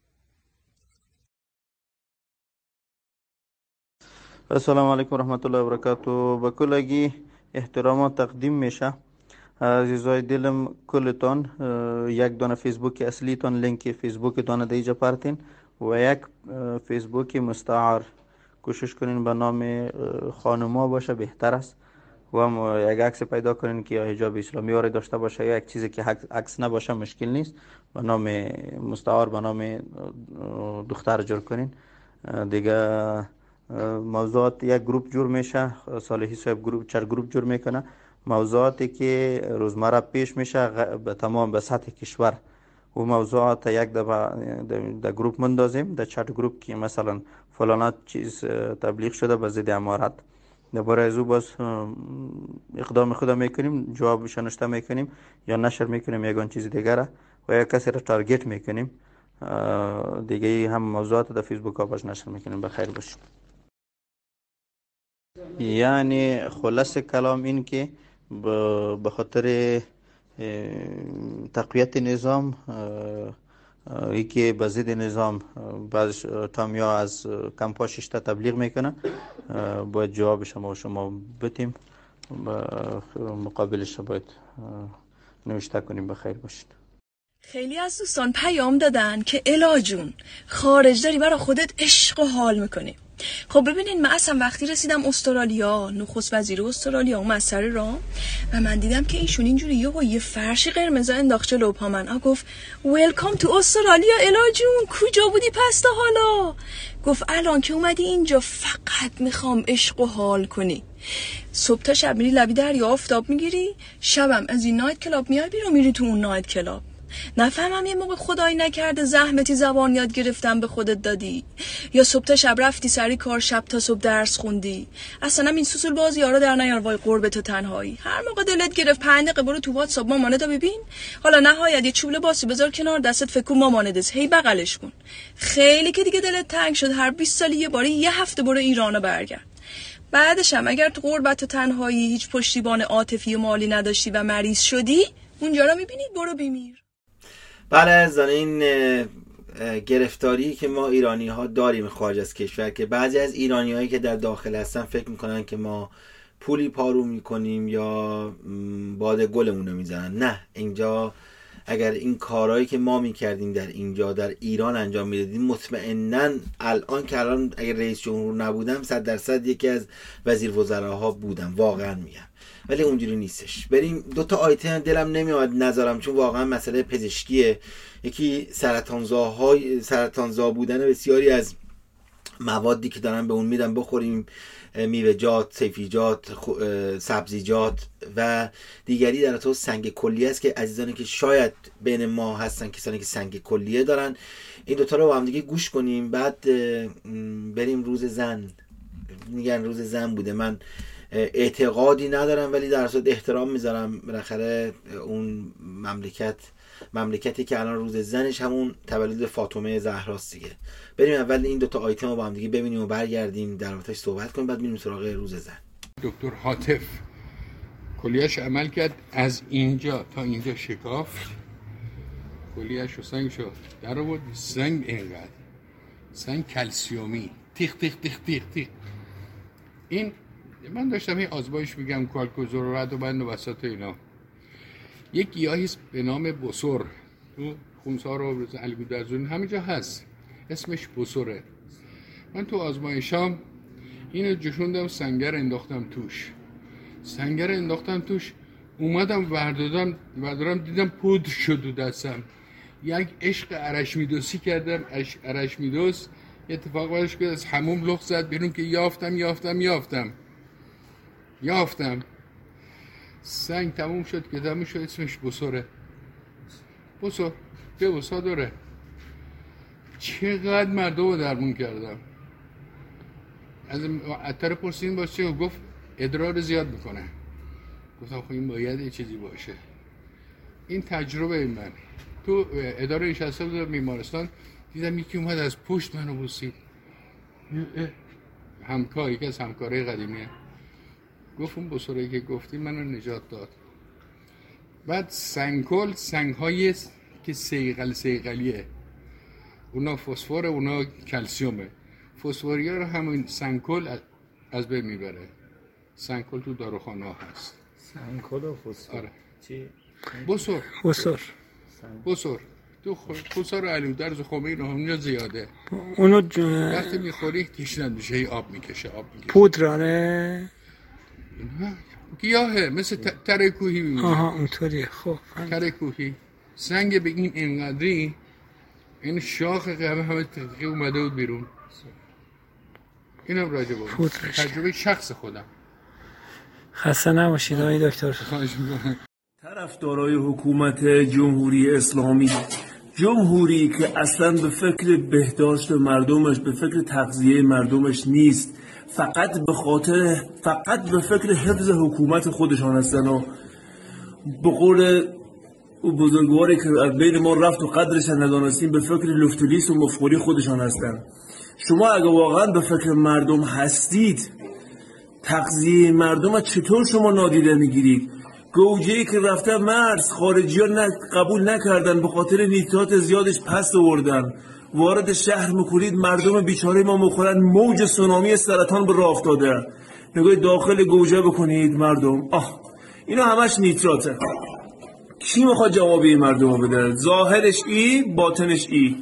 السلام علیکم و رحمت الله و برکاته. به کلگی احترامات تقدیم میشه. عزیزای دلم کلتان یک دانه فیسبوک اصلیتان لینک فیسبوکتان دیجا پارتین و یک فیسبوک مستعار کوشش کنین به نام خانوما باشه بهتر است و هم یک عکس پیدا کنین که یا حجاب اسلامی وارد داشته باشه یا یک چیزی که عکس نباشه مشکل نیست، به نام مستعار به نام دختر جور کنین دیگه. موضوعات یک گروپ جور میشه، صالحی صاحب گروپ جور میکنه، موضوعاتی که روزمره پیش میشه به تمام به سطح کشور و موضوعات یک در گروپ مندازیم، در چت گروپ که مثلا فلانات چیز تبلیغ شده به ضد امارت، درباره از او باز اقدام خود میکنیم، جوابش نوشته میکنیم یا نشر میکنیم یگان چیز دیگره و یا کسی را تارگت میکنیم دیگه. هم موضوعات در فیسبوک ها باز نشر میکنیم. بخیر باشید. یعنی خلاص کلام این که به خاطر تقویت نظام ای که به ضد نظام بعض تامیا از کمپا ششته تبلیغ میکنه، باید جواب شما بتیم مقابلش باید نوشته کنیم. بخیر باشید. خیلی از دوستان پیام دادن که الا جون خارج داری برای خودت عشق و حال میکنی. خب ببینین، من اصلا وقتی رسیدم استرالیا، نخست وزیر استرالیا اومد سر راه و من دیدم که ایشون اینجوری یه فرش قرمز انداخت جلو پا من. گفت ویلکام تو استرالیا الا جون، کجا بودی پس تا حالا؟ گفت الان که اومدی اینجا فقط میخوام عشق و حال کنی. صبح تا شب میری لبی دریا آفتاب میگیری، شبم از این نایت کلاب میای بیرون میری تو اون نایت کلاب. نفهمم یه موقع خدایی نکرده زحمتی زبان یاد گرفتم به خودت دادی، یا صبح تا شب رفتی سری کار، شب تا صبح درس خوندی. اصلا این سوسول بازی ها رو در نیار، وای قربت تو تنهایی. هر موقع دلت گرفت 5 دقیقه برو تو واتساپ مامانت رو ببین، حالا نهایت یه چوب لباسی بذار کنار دستت، فکر کن مامانت هی بغلش کن. خیلی که دیگه دلت تنگ شد هر 20 سالی یه باری یه هفته برو ایران و برگرد. بعدش هم اگر تو غربت و تنهایی هیچ پشتیبان عاطفی و مالی نداشتی و مریض شدی، اونجا رو میبینی برو بمیر. بله، از این گرفتاری که ما ایرانی ها داریم خارج از کشور، که بعضی از ایرانی هایی که در داخل هستن فکر میکنن که ما پولی پارو میکنیم یا باد گلمون رو میزنن. نه، اینجا اگر این کارهایی که ما میکردیم در اینجا در ایران انجام میدادیم، مطمئناً الان که الان اگر رئیس جمهور نبودم 100% یکی از وزیر وزراها بودم، واقعا میگم. ولی اونجوری نیستش. بریم 2 تا آیتم دلم نمیاد نذارم چون واقعا مسئله پزشکیه. یکی سرطانزا بودن بسیاری از موادی که دارن به اون میدن بخوریم، میوه‌جات، سیفیجات، سبزیجات و دیگری در تو سنگ کلیه است که عزیزانی که شاید بین ما هستن کسانی که سنگ کلیه دارن، این 2 تا رو با هم دیگه گوش کنیم. بعد بریم روز زن. میگن روز زن بوده، من اعتقادی ندارم ولی در صورت احترام میذارم. بالاخره اون مملکتی که الان روز زنش همون تولد فاطمه زهراست دیگه. بریم اول این 2 تا آیتم رو با هم دیگه ببینیم و برگردیم در موردش صحبت کنیم، بعد میریم سراغ روز زن. دکتر حاتف کلیهش عمل کرد، از اینجا تا اینجا شکافت، کلیهش رو سنگشو در آورد. سنگ اینقدر سنگ کلسیومی تیخ تیخ تیخ تیخ تیخ. این من داشتم این آزمایش میگم کالکوزور و رد و وسط اینا. یک گیاهی به نام بسور تو خونسار و علی گودرزون همینجا هست، اسمش بسوره. من تو آزمایشام اینو جشوندم، سنگر انداختم توش، اومدم وردارم دیدم پودر شد تو دستم. یک عشق ارشمیدوسی کردم. ارشمیدس یه اتفاق برش که از حموم لخت زد بیرون که یافتم. سنگ تموم شد که تموم شد، اسمش بسوره. بسور به بسا داره. چقدر مردم رو درمون کردم. از عطار پرسیدیم باشه چه؟ گفت ادرار زیاد میکنه. گفتم خب این باید یه چیزی باشه. این تجربه من تو اداره نشسته بودم بیمارستان، دیدم یکی اومد از پشت منو بوسید. یکی از همکارای قدیمیه. گفت اون بسوری که گفتی منو نجات داد. بعد سنگ‌های که سیغلیه، اونا فسفر، اونا کلسیومه. فسفوریا رو همون سنگکل از بین میبره. سنگکل تو داروخانه ها هست. سنگکل و فسفر. آره. چی؟ بسور تو خسار علی درز خمینی اونجا زیاده. اونو وقتی میخوری تشنه میشه، هی آب میکشه. پودرانه؟ گیاهه، مثل تره کوهی میمونه. آها اونطوریه. خب تره کوهی سنگ به این اینقدری، این شاخ همه تقیه اومده بود بیرون. اینم راجع به تجربه شخص خودم. خسته نباشید آقای دکتر. طرفدارای حکومت جمهوری اسلامی، جمهوری که اصلا به فکر بهداشت مردمش، به فکر تغذیه مردمش نیست، فقط به فکر حفظ حکومت خودشان هستن و به قول بزرگواری که از بین ما رفت و قدرش ندانستیم، به فکر لفتولیس و مفخوری خودشان هستن. شما اگه واقعا به فکر مردم هستید، تغذیه مردم چطور شما نادیده میگیرید؟ گوجه‌ای که رفته مرز، خارجی‌ها قبول نکردن، به خاطر نیترات زیادش پس آوردن، وارد شهر میکنید، مردم بیچاره ما میخورن، موج سونامی سرطان به راه افتاده. نگاه داخل گوجه بکنید مردم، اینا همش نیتراته. کی میخواد جواب این مردم بده؟ ظاهرش ای، باطنش ای.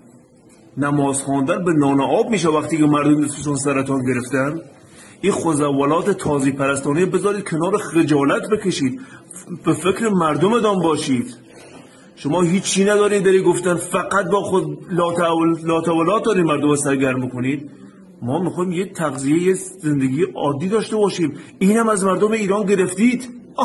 نماز خواندن به نان آب میشه وقتی که مردم دستشون سرطان گرفتن. این خوزولات تازی پرستانه بذارید کنار، خجالت بکشید، به فکر مردم ادام باشید. شما هیچی ندارید داری گفتن، فقط با خود لاتولات دارید مردم رو سرگرم کنید. ما میخوایم یه تغذیه، یه زندگی عادی داشته باشیم. اینم از مردم ایران گرفتید.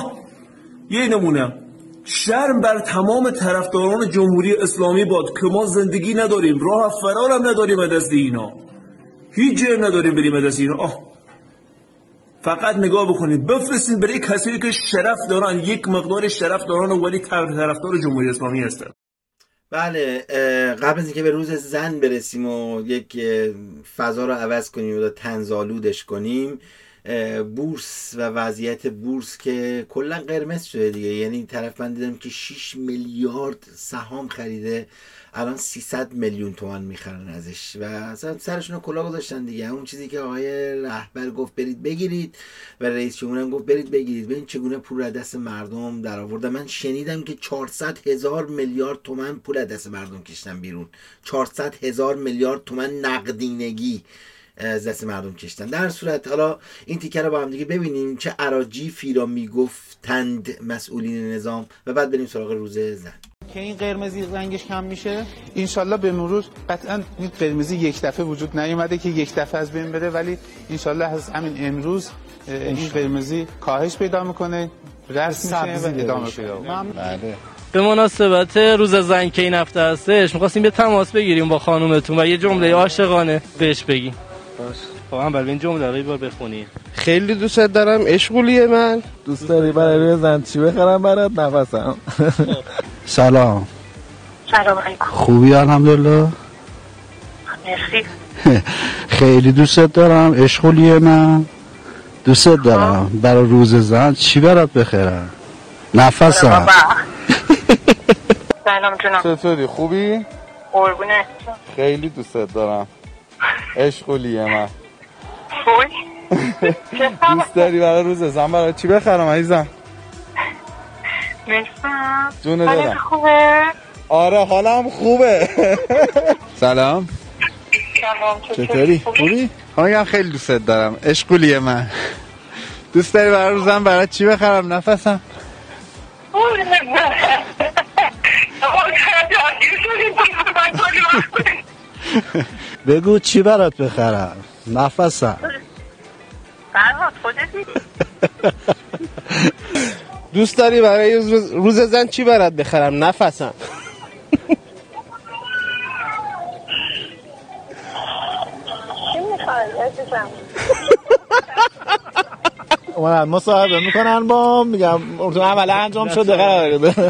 یه نمونه شرم بر تمام طرفداران جمهوری اسلامی باد که ما زندگی نداریم، راه فرار هم نداریم از دست اینا، هیچ جای نداریم بریم از دست اینا. فقط نگاه بکنید، بفرستید برای کسایی که شرف دارن، یک مقدار شرف دارن ولی طرفدار جمهوری اسلامی هستن. بله، قبل از اینکه به روز زن برسیم و یک فضا رو عوض کنیم و طنزآلودش کنیم، بورس و وضعیت بورس که کلا قرمز شده دیگه. یعنی طرف من دیدم که 6 میلیارد سهام خریده، الان 300 میلیون تومان میخرن ازش و اصلا سرشون رو کلاه گذاشتن دیگه. اون چیزی که آقای رهبر گفت برید بگیرید و رئیس جمهور هم گفت برید بگیرید، ببین چگونه پول از دست مردم در آورده. من شنیدم که 400,000 میلیارد تومان پول از دست مردم کشتن بیرون، 400,000 میلیارد تومان نقدینگی از دست مردم کشتن. در صورت حالا این تیکه رو با هم دیگه ببینیم چه اراجیفی را میگفتند مسئولین نظام و بعد بریم سراغ روز زن. که این قرمزی رنگش کم میشه انشالله به مرور. قطعا این قرمزی یک دفعه وجود نیومده که یک دفعه از بین بره، ولی انشالله از همین امروز این قرمزی کاهش پیدا میکنه، رسم میشه و ادامه پیدا میکنه. به مناسبت روز زن که این هفته هستش می‌خواستیم به تماس بگیریم با خانومتون و یه جمله عاشقانه بهش بگیم. واقعا برای این جمله رو یه بار بخونی. خیلی دوست دارم عشقولی من. دوست داری برای روی زن چی بخرم برات؟ نفسم. سلام. سلام علیکم. خوبی الحمدلله. مرسی. خیلی دوست دارم عشقولی من. دوست دارم برای روز زن چی برات بخرم؟ نفسم. سلام جونم. چطوری؟ خوبی؟ قربونه. خیلی دوست دارم عشقولی من. خوبی؟ دوست داری برای روز زن برای چی بخرم عزیزم؟ مرسم. جون دارم. خوبه؟ آره حالم خوبه. سلام. سلام چطوری؟ خوبی؟ میگم خیلی دوستت دارم. عشقولی من. دوست داری برای روز زن برای چی بخرم نفسم؟ بگو چی برات بخرم نفسم. فرهاد خودتی؟ دوست داری برای روز زن چی برات بخرم نفسم؟ چی میخوای عزیزم؟ اومدن مصاحبه میکنن با میگم اردو عمل انجام شده قرار بده.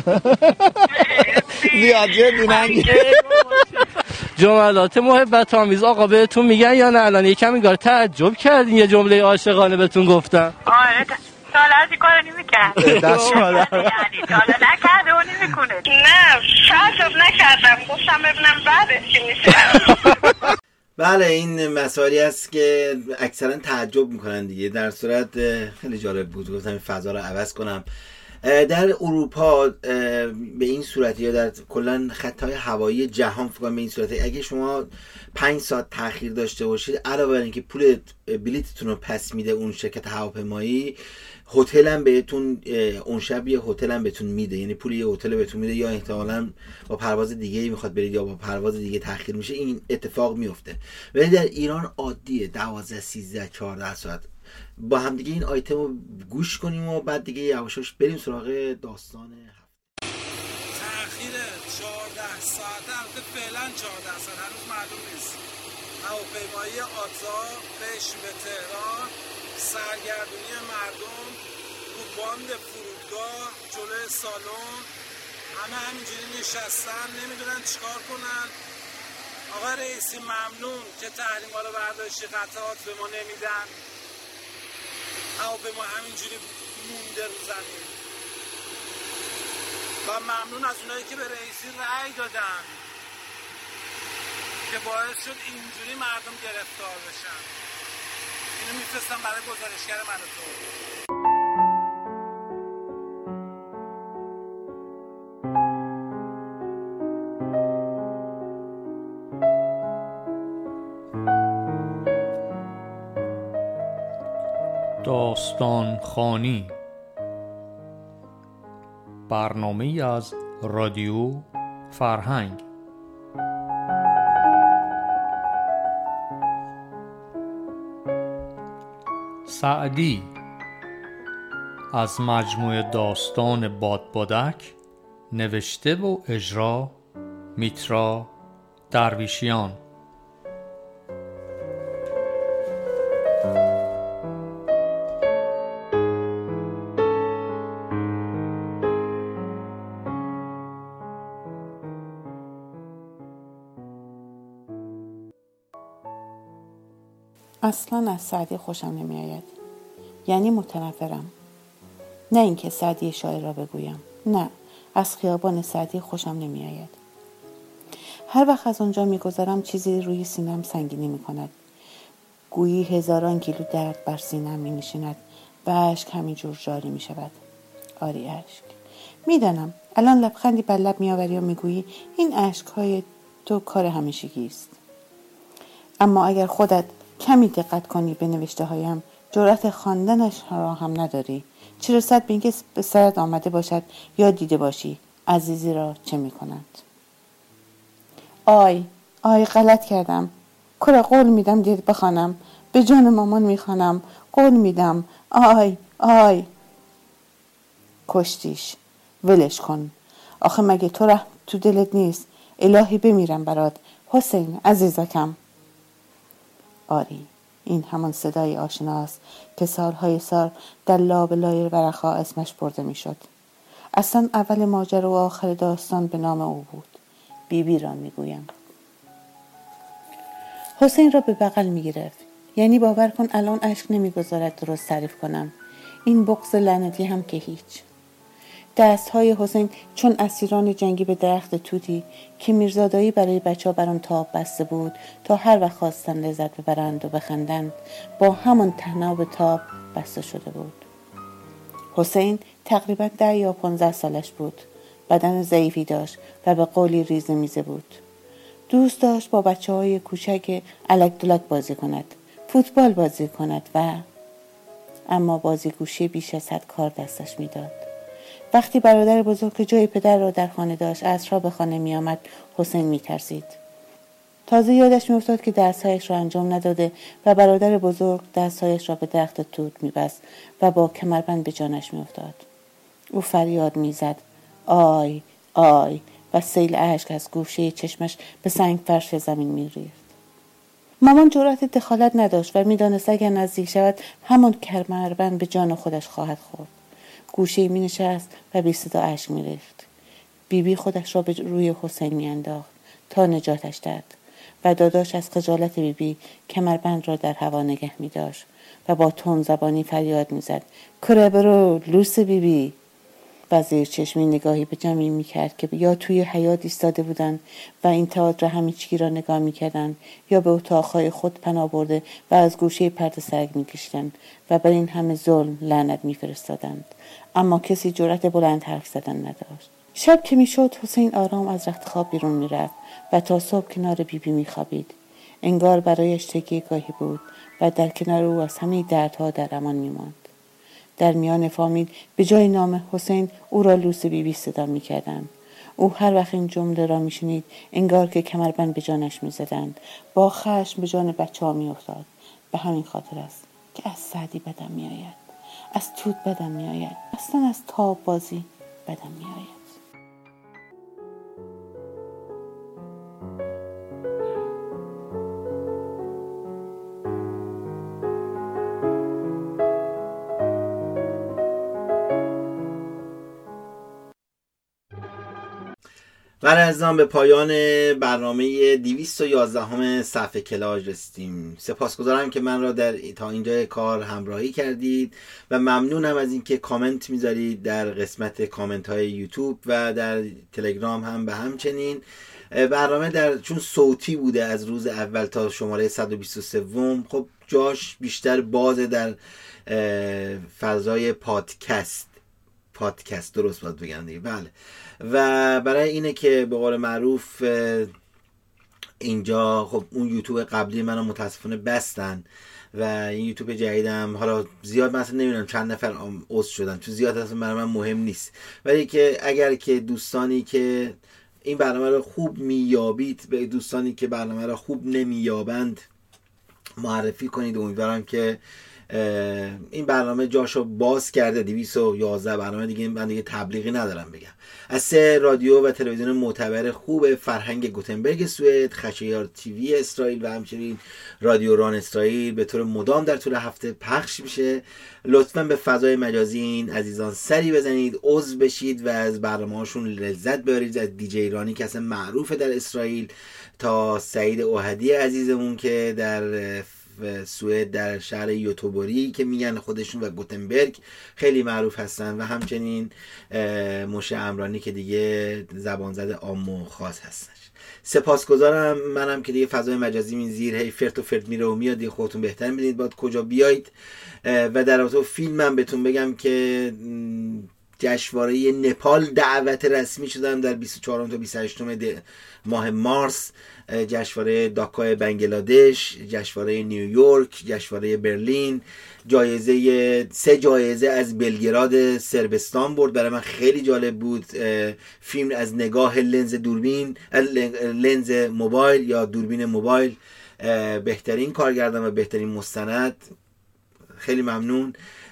زیاد دیننگی جملات محبت آمیز آقا بهتون میگن یا نه؟ الان یکم انگار تعجب کردین یه جمله عاشقانه بهتون گفتم. آره سال از این کار نمی‌کرد. دست مادر یعنی تا حالا نکرده و نمی‌کنه. نه تعجب نکردم، گفتم ببینم بعدش چی میشه. بله این مسائلی است که اکثرا تعجب میکنن دیگه. در صورت خیلی جالب بود، گفتم این فضا رو عوض کنم. در اروپا به این صورت یا در کلا خطهای هوایی جهان فکر کنم به این صورت اگه شما 5 ساعت تاخیر داشته باشید علاوه بر اینکه پول بلیتتون رو پس میده اون شرکت هواپیمایی، هتل هم بهتون اون شب یه هتل هم بهتون میده، یعنی پول یه هتل بهتون میده، یا احتمالاً با پرواز دیگه میخواد برید یا با پرواز دیگه تاخیر میشه، این اتفاق میفته. ولی در ایران عادیه 12 13 14 ساعت. با هم دیگه این آیتم رو گوش کنیم و بعد دیگه یواشاش بریم سراغ داستان هفته. تأخیر 14 ساعت البته فعلا 14 ساعت هنوز معلوم نیست. هواپیمایی آتا قشم به تهران، سرگردونی مردم رو باند فرودگاه جلوی سالن، همه همینجوری نشستن نمیدونن چیکار کنن. آقا رئیسی ممنون که تحریما رو برداشتی، قطعات به ما نمیدن، هواپیما همینجوری مونده رو زمین. و ممنون از اونایی که به رئیسی رأی دادن که باعث شد اینجوری مردم گرفتار بشن. اینو میفرستم برای گزارشگر من و تو. داستان خوانی، برنامه از رادیو فرهنگ. سعدی از مجموعه داستان بادبادک، نوشته و اجرا میترا درویشیان. اصلا از سعدی خوشم نمی آید. یعنی متنفرم. نه اینکه سعدی شاعر را بگویم، نه، از خیابان سعدی خوشم نمی آید. هر وقت از آنجا می گذرم چیزی روی سینم سنگینی می کند. گویی هزاران کیلو درد بر سینم می نشیند و اشک همینجور جاری می شود. آری اشک. می دانم الان لبخندی بر لب می آوری و می گویی این اشکهای تو کار همیشگی است. اما اگر خودت کمی دقت کنی به نوشته هایم، جرأت خواندنش را هم نداری. چه رسد به اینکه به سرت آمده باشد یا دیده باشی عزیزی را چه می کند. آی غلط کردم. کرا قول میدم دید بخوانم. به جان مامان میخوانم. قول میدم. آی کشتیش. ولش کن. آخه مگه تو رحم تو دلت نیست؟ الهی بمیرم برات. حسین عزیزکم. آری، این همان صدای آشناست که سالهای سال در لابلای ورقا اسمش برده می شد. اصلا اول ماجرا و آخر داستان به نام او بود. بیبی را می گویم. حسین را به بغل می گرفت. یعنی باور کن الان اشک نمی گذارد درست تعریف کنم. این بغض لعنتی هم که هیچ. دستهای حسین چون اسیران جنگی به درخت توتی که میرزادایی برای بچه ها بر آن تاب بسته بود تا هر وقت خواستن لذت ببرند و بخندند، با همان طناب تاب بسته شده بود. حسین تقریبا 10 یا 15 سالش بود. بدن ضعیفی داشت و به قولی ریزه میزه بود. دوست داشت با بچه های کوچک الک دلک بازی کند، فوتبال بازی کند اما بازی گوشی بیش از حد کار دستش میداد. وقتی برادر بزرگ که جای پدر را در خانه داشت عصرها به خانه می آمد، حسین می ترسید. تازه یادش می افتاد که درسهایش را انجام نداده و برادر بزرگ دستهایش را به درخت توت می بست و با کمربند به جانش می افتاد. او فریاد می زد آی آی و سیل اشک از گوشه چشمش به سنگ فرش زمین می ریخت. مامان جرأت دخالت نداشت و می دانست اگر نزدیک شود همان کمربند به جان خودش خواهد خورد. گوشه می نشست و بی صدا اشک می ریخت. بیبی خودش را به روی حسین می انداخت تا نجاتش داد و داداش از خجالت بیبی کمربند را در هوا نگه می داشت و با تند زبانی فریاد می زد کره برو لوس بیبی. و زیر چشمی نگاهی به جمعی می کرد که یا توی حیاط ایستاده بودند و این تئاتر همیچگی را نگاه می کردند یا به اتاقهای خود پناه برده و از گوشه پرده سرک می کشیدند و بر این همه ظلم لعنت می فرستادند. اما کسی جرأت بلند حرف زدن نداشت. شب که می شد حسین آرام از رخت خواب بیرون می رفت و تا صبح کنار بیبی می خوابید. انگار برایش تکیه گاهی بود و در کنار او از همه دردها در امان می ماند. در میان فامیل به جای نام حسین او را لوس بیبی صدا می کردند. او هر وقت این جمله را می شنید انگار که کمربند به جانش می زدند. با خشم به جان بچه ها می افتاد. به همین خاطر است که از سعدی بدم می آید، از توت بدم می آید، اصلا از تاب بازی بدم می آید. برای عزیزان به پایان برنامه 211 صفحه کلاژ رسیدیم. سپاسگزارم که من را تا اینجا کار همراهی کردید و ممنونم از اینکه کامنت میذارید در قسمت کامنت های یوتیوب و در تلگرام هم به همچنین. برنامه چون صوتی بوده از روز اول تا شماره 123 خب جاش بیشتر بازه در فضای پادکست درست باید بگم دیگه. بله. و برای اینه که به قول معروف اینجا خب اون یوتیوب قبلی منو متاسفانه بستن و این یوتیوب جدیدم حالا زیاد مثلا نمیدونم چند نفر عضو شدن، چون زیاد اصلا برای من مهم نیست، ولی که اگر که دوستانی که این برنامه رو خوب میابید به دوستانی که برنامه رو خوب نمیابند معرفی کنید. امیدوارم که این برنامه جاشو باز کرده. 211 برنامه دیگه من دیگه تبلیغی ندارم بگم. از 3 رادیو و تلویزیون معتبر خوب فرهنگ گوتنبرگ سوئد، خشایار تیوی اسرائیل و همچنین رادیو ران اسرائیل به طور مدام در طول هفته پخش میشه. لطفاً به فضای مجازی این عزیزان سری بزنید، عضو بشید و از برنامه‌هاشون لذت ببرید. از دیجی ایرانی که اصلا معروفه در اسرائیل تا سعید اوهدی عزیزمون که در سوئد در شهر یوتوبوری که میگن خودشون و گوتنبرگ خیلی معروف هستن و همچنین مشه امرانی که دیگه زبان زده عام و خاص هستش. سپاسگزارم. منم که دیگه فضای مجازی این زیر هی فرت و فرت میره و میاد، دیگه خودتون بهتر میدونید باید کجا بیایید. و در رابطه با فیلمم بهتون بگم که جشنواره نپال دعوت رسمی شدم در 24 تا 28 ماه مارس. جشنواره داکا بنگلادش، جشنواره نیویورک، جشنواره برلین، 3 جایزه از بلگراد صربستان برد. برای من خیلی جالب بود. فیلم از نگاه لنز موبایل یا دوربین موبایل، بهترین کارگردان و بهترین مستند. خیلی ممنون.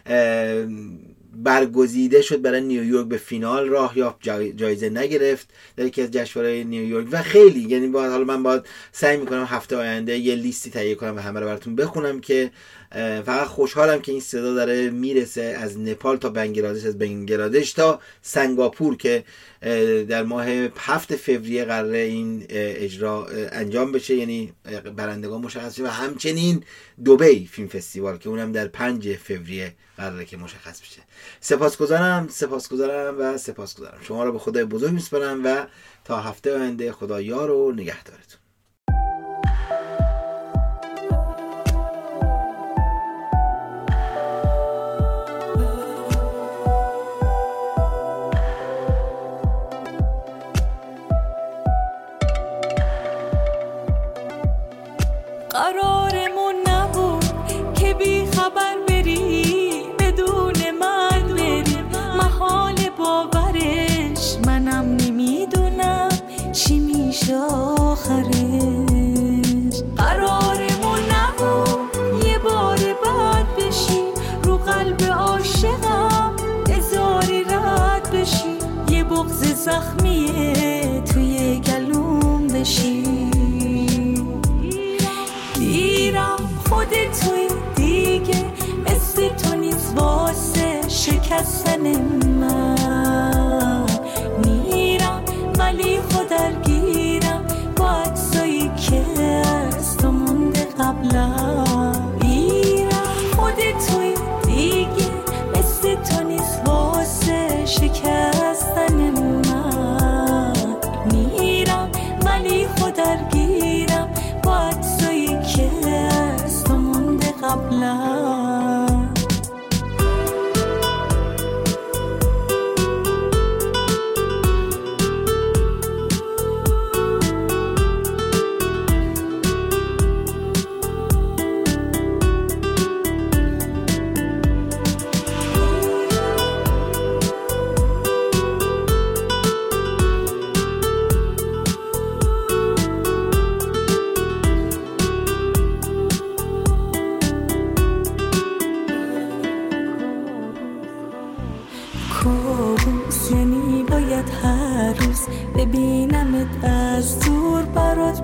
برگزیده شد برای نیویورک، به فینال راه یافت، جایزه نگرفت در یکی از جشنواره‌های نیویورک و خیلی یعنی حالا من باید سعی میکنم هفته آینده یه لیستی تهیه کنم و همه رو براتون بخونم که فقط خوشحالم که این صدا داره میرسه از نپال تا بنگلادش، از بنگلادش تا سنگاپور که در ماه 7 فوریه قراره این اجرا انجام بشه، یعنی برندگان مشخص شه، و همچنین دبی فیلم فستیوال که اونم در 5 فوریه قراره که مشخص بشه. سپاسگزارم شما را به خدای بزرگ میسپارم و تا هفته آینده خدا یار و نگهدارتون. قرارمون نبود که بی خبر بری بدون من بری، محال باورش، منم نمیدونم چی میشه آخرش. قرارمون نبود یه بار بعد بشی رو قلب عاشقم هزاری رد بشی، یه بغض زخمیه توی گلوم بشی. دیرم خودت توی دیگه مثل تو نیست واسه شکستن من. میرم ولی خودرگیرم با عکسایی که از تو مونده قبلا. میرم خودت توی دیگه مثل تو نیست واسه شکستن من. میرم ولی خودرگیرم با عکسایی که از تو مونده قبلا. کابوس یعنی باید هر روز ببینمت از دور برات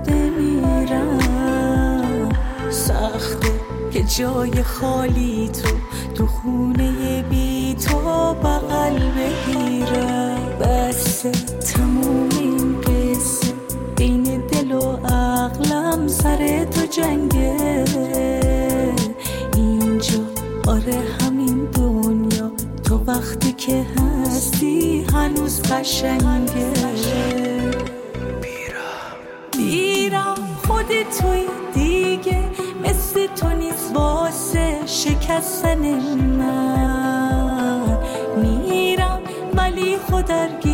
بمیرم. سخته که جای خالی تو خونه بی تو بغل بگیرم. بس تموم این قصه بین دل و عقلم سر تو جنگه. اینجا آره همین دنیا تو وقتی که هستی هنوز قشنگه. بیرم خودت توی دیگه مثل تو نیست واسه شکستن من. میرم ولی خودرگیرم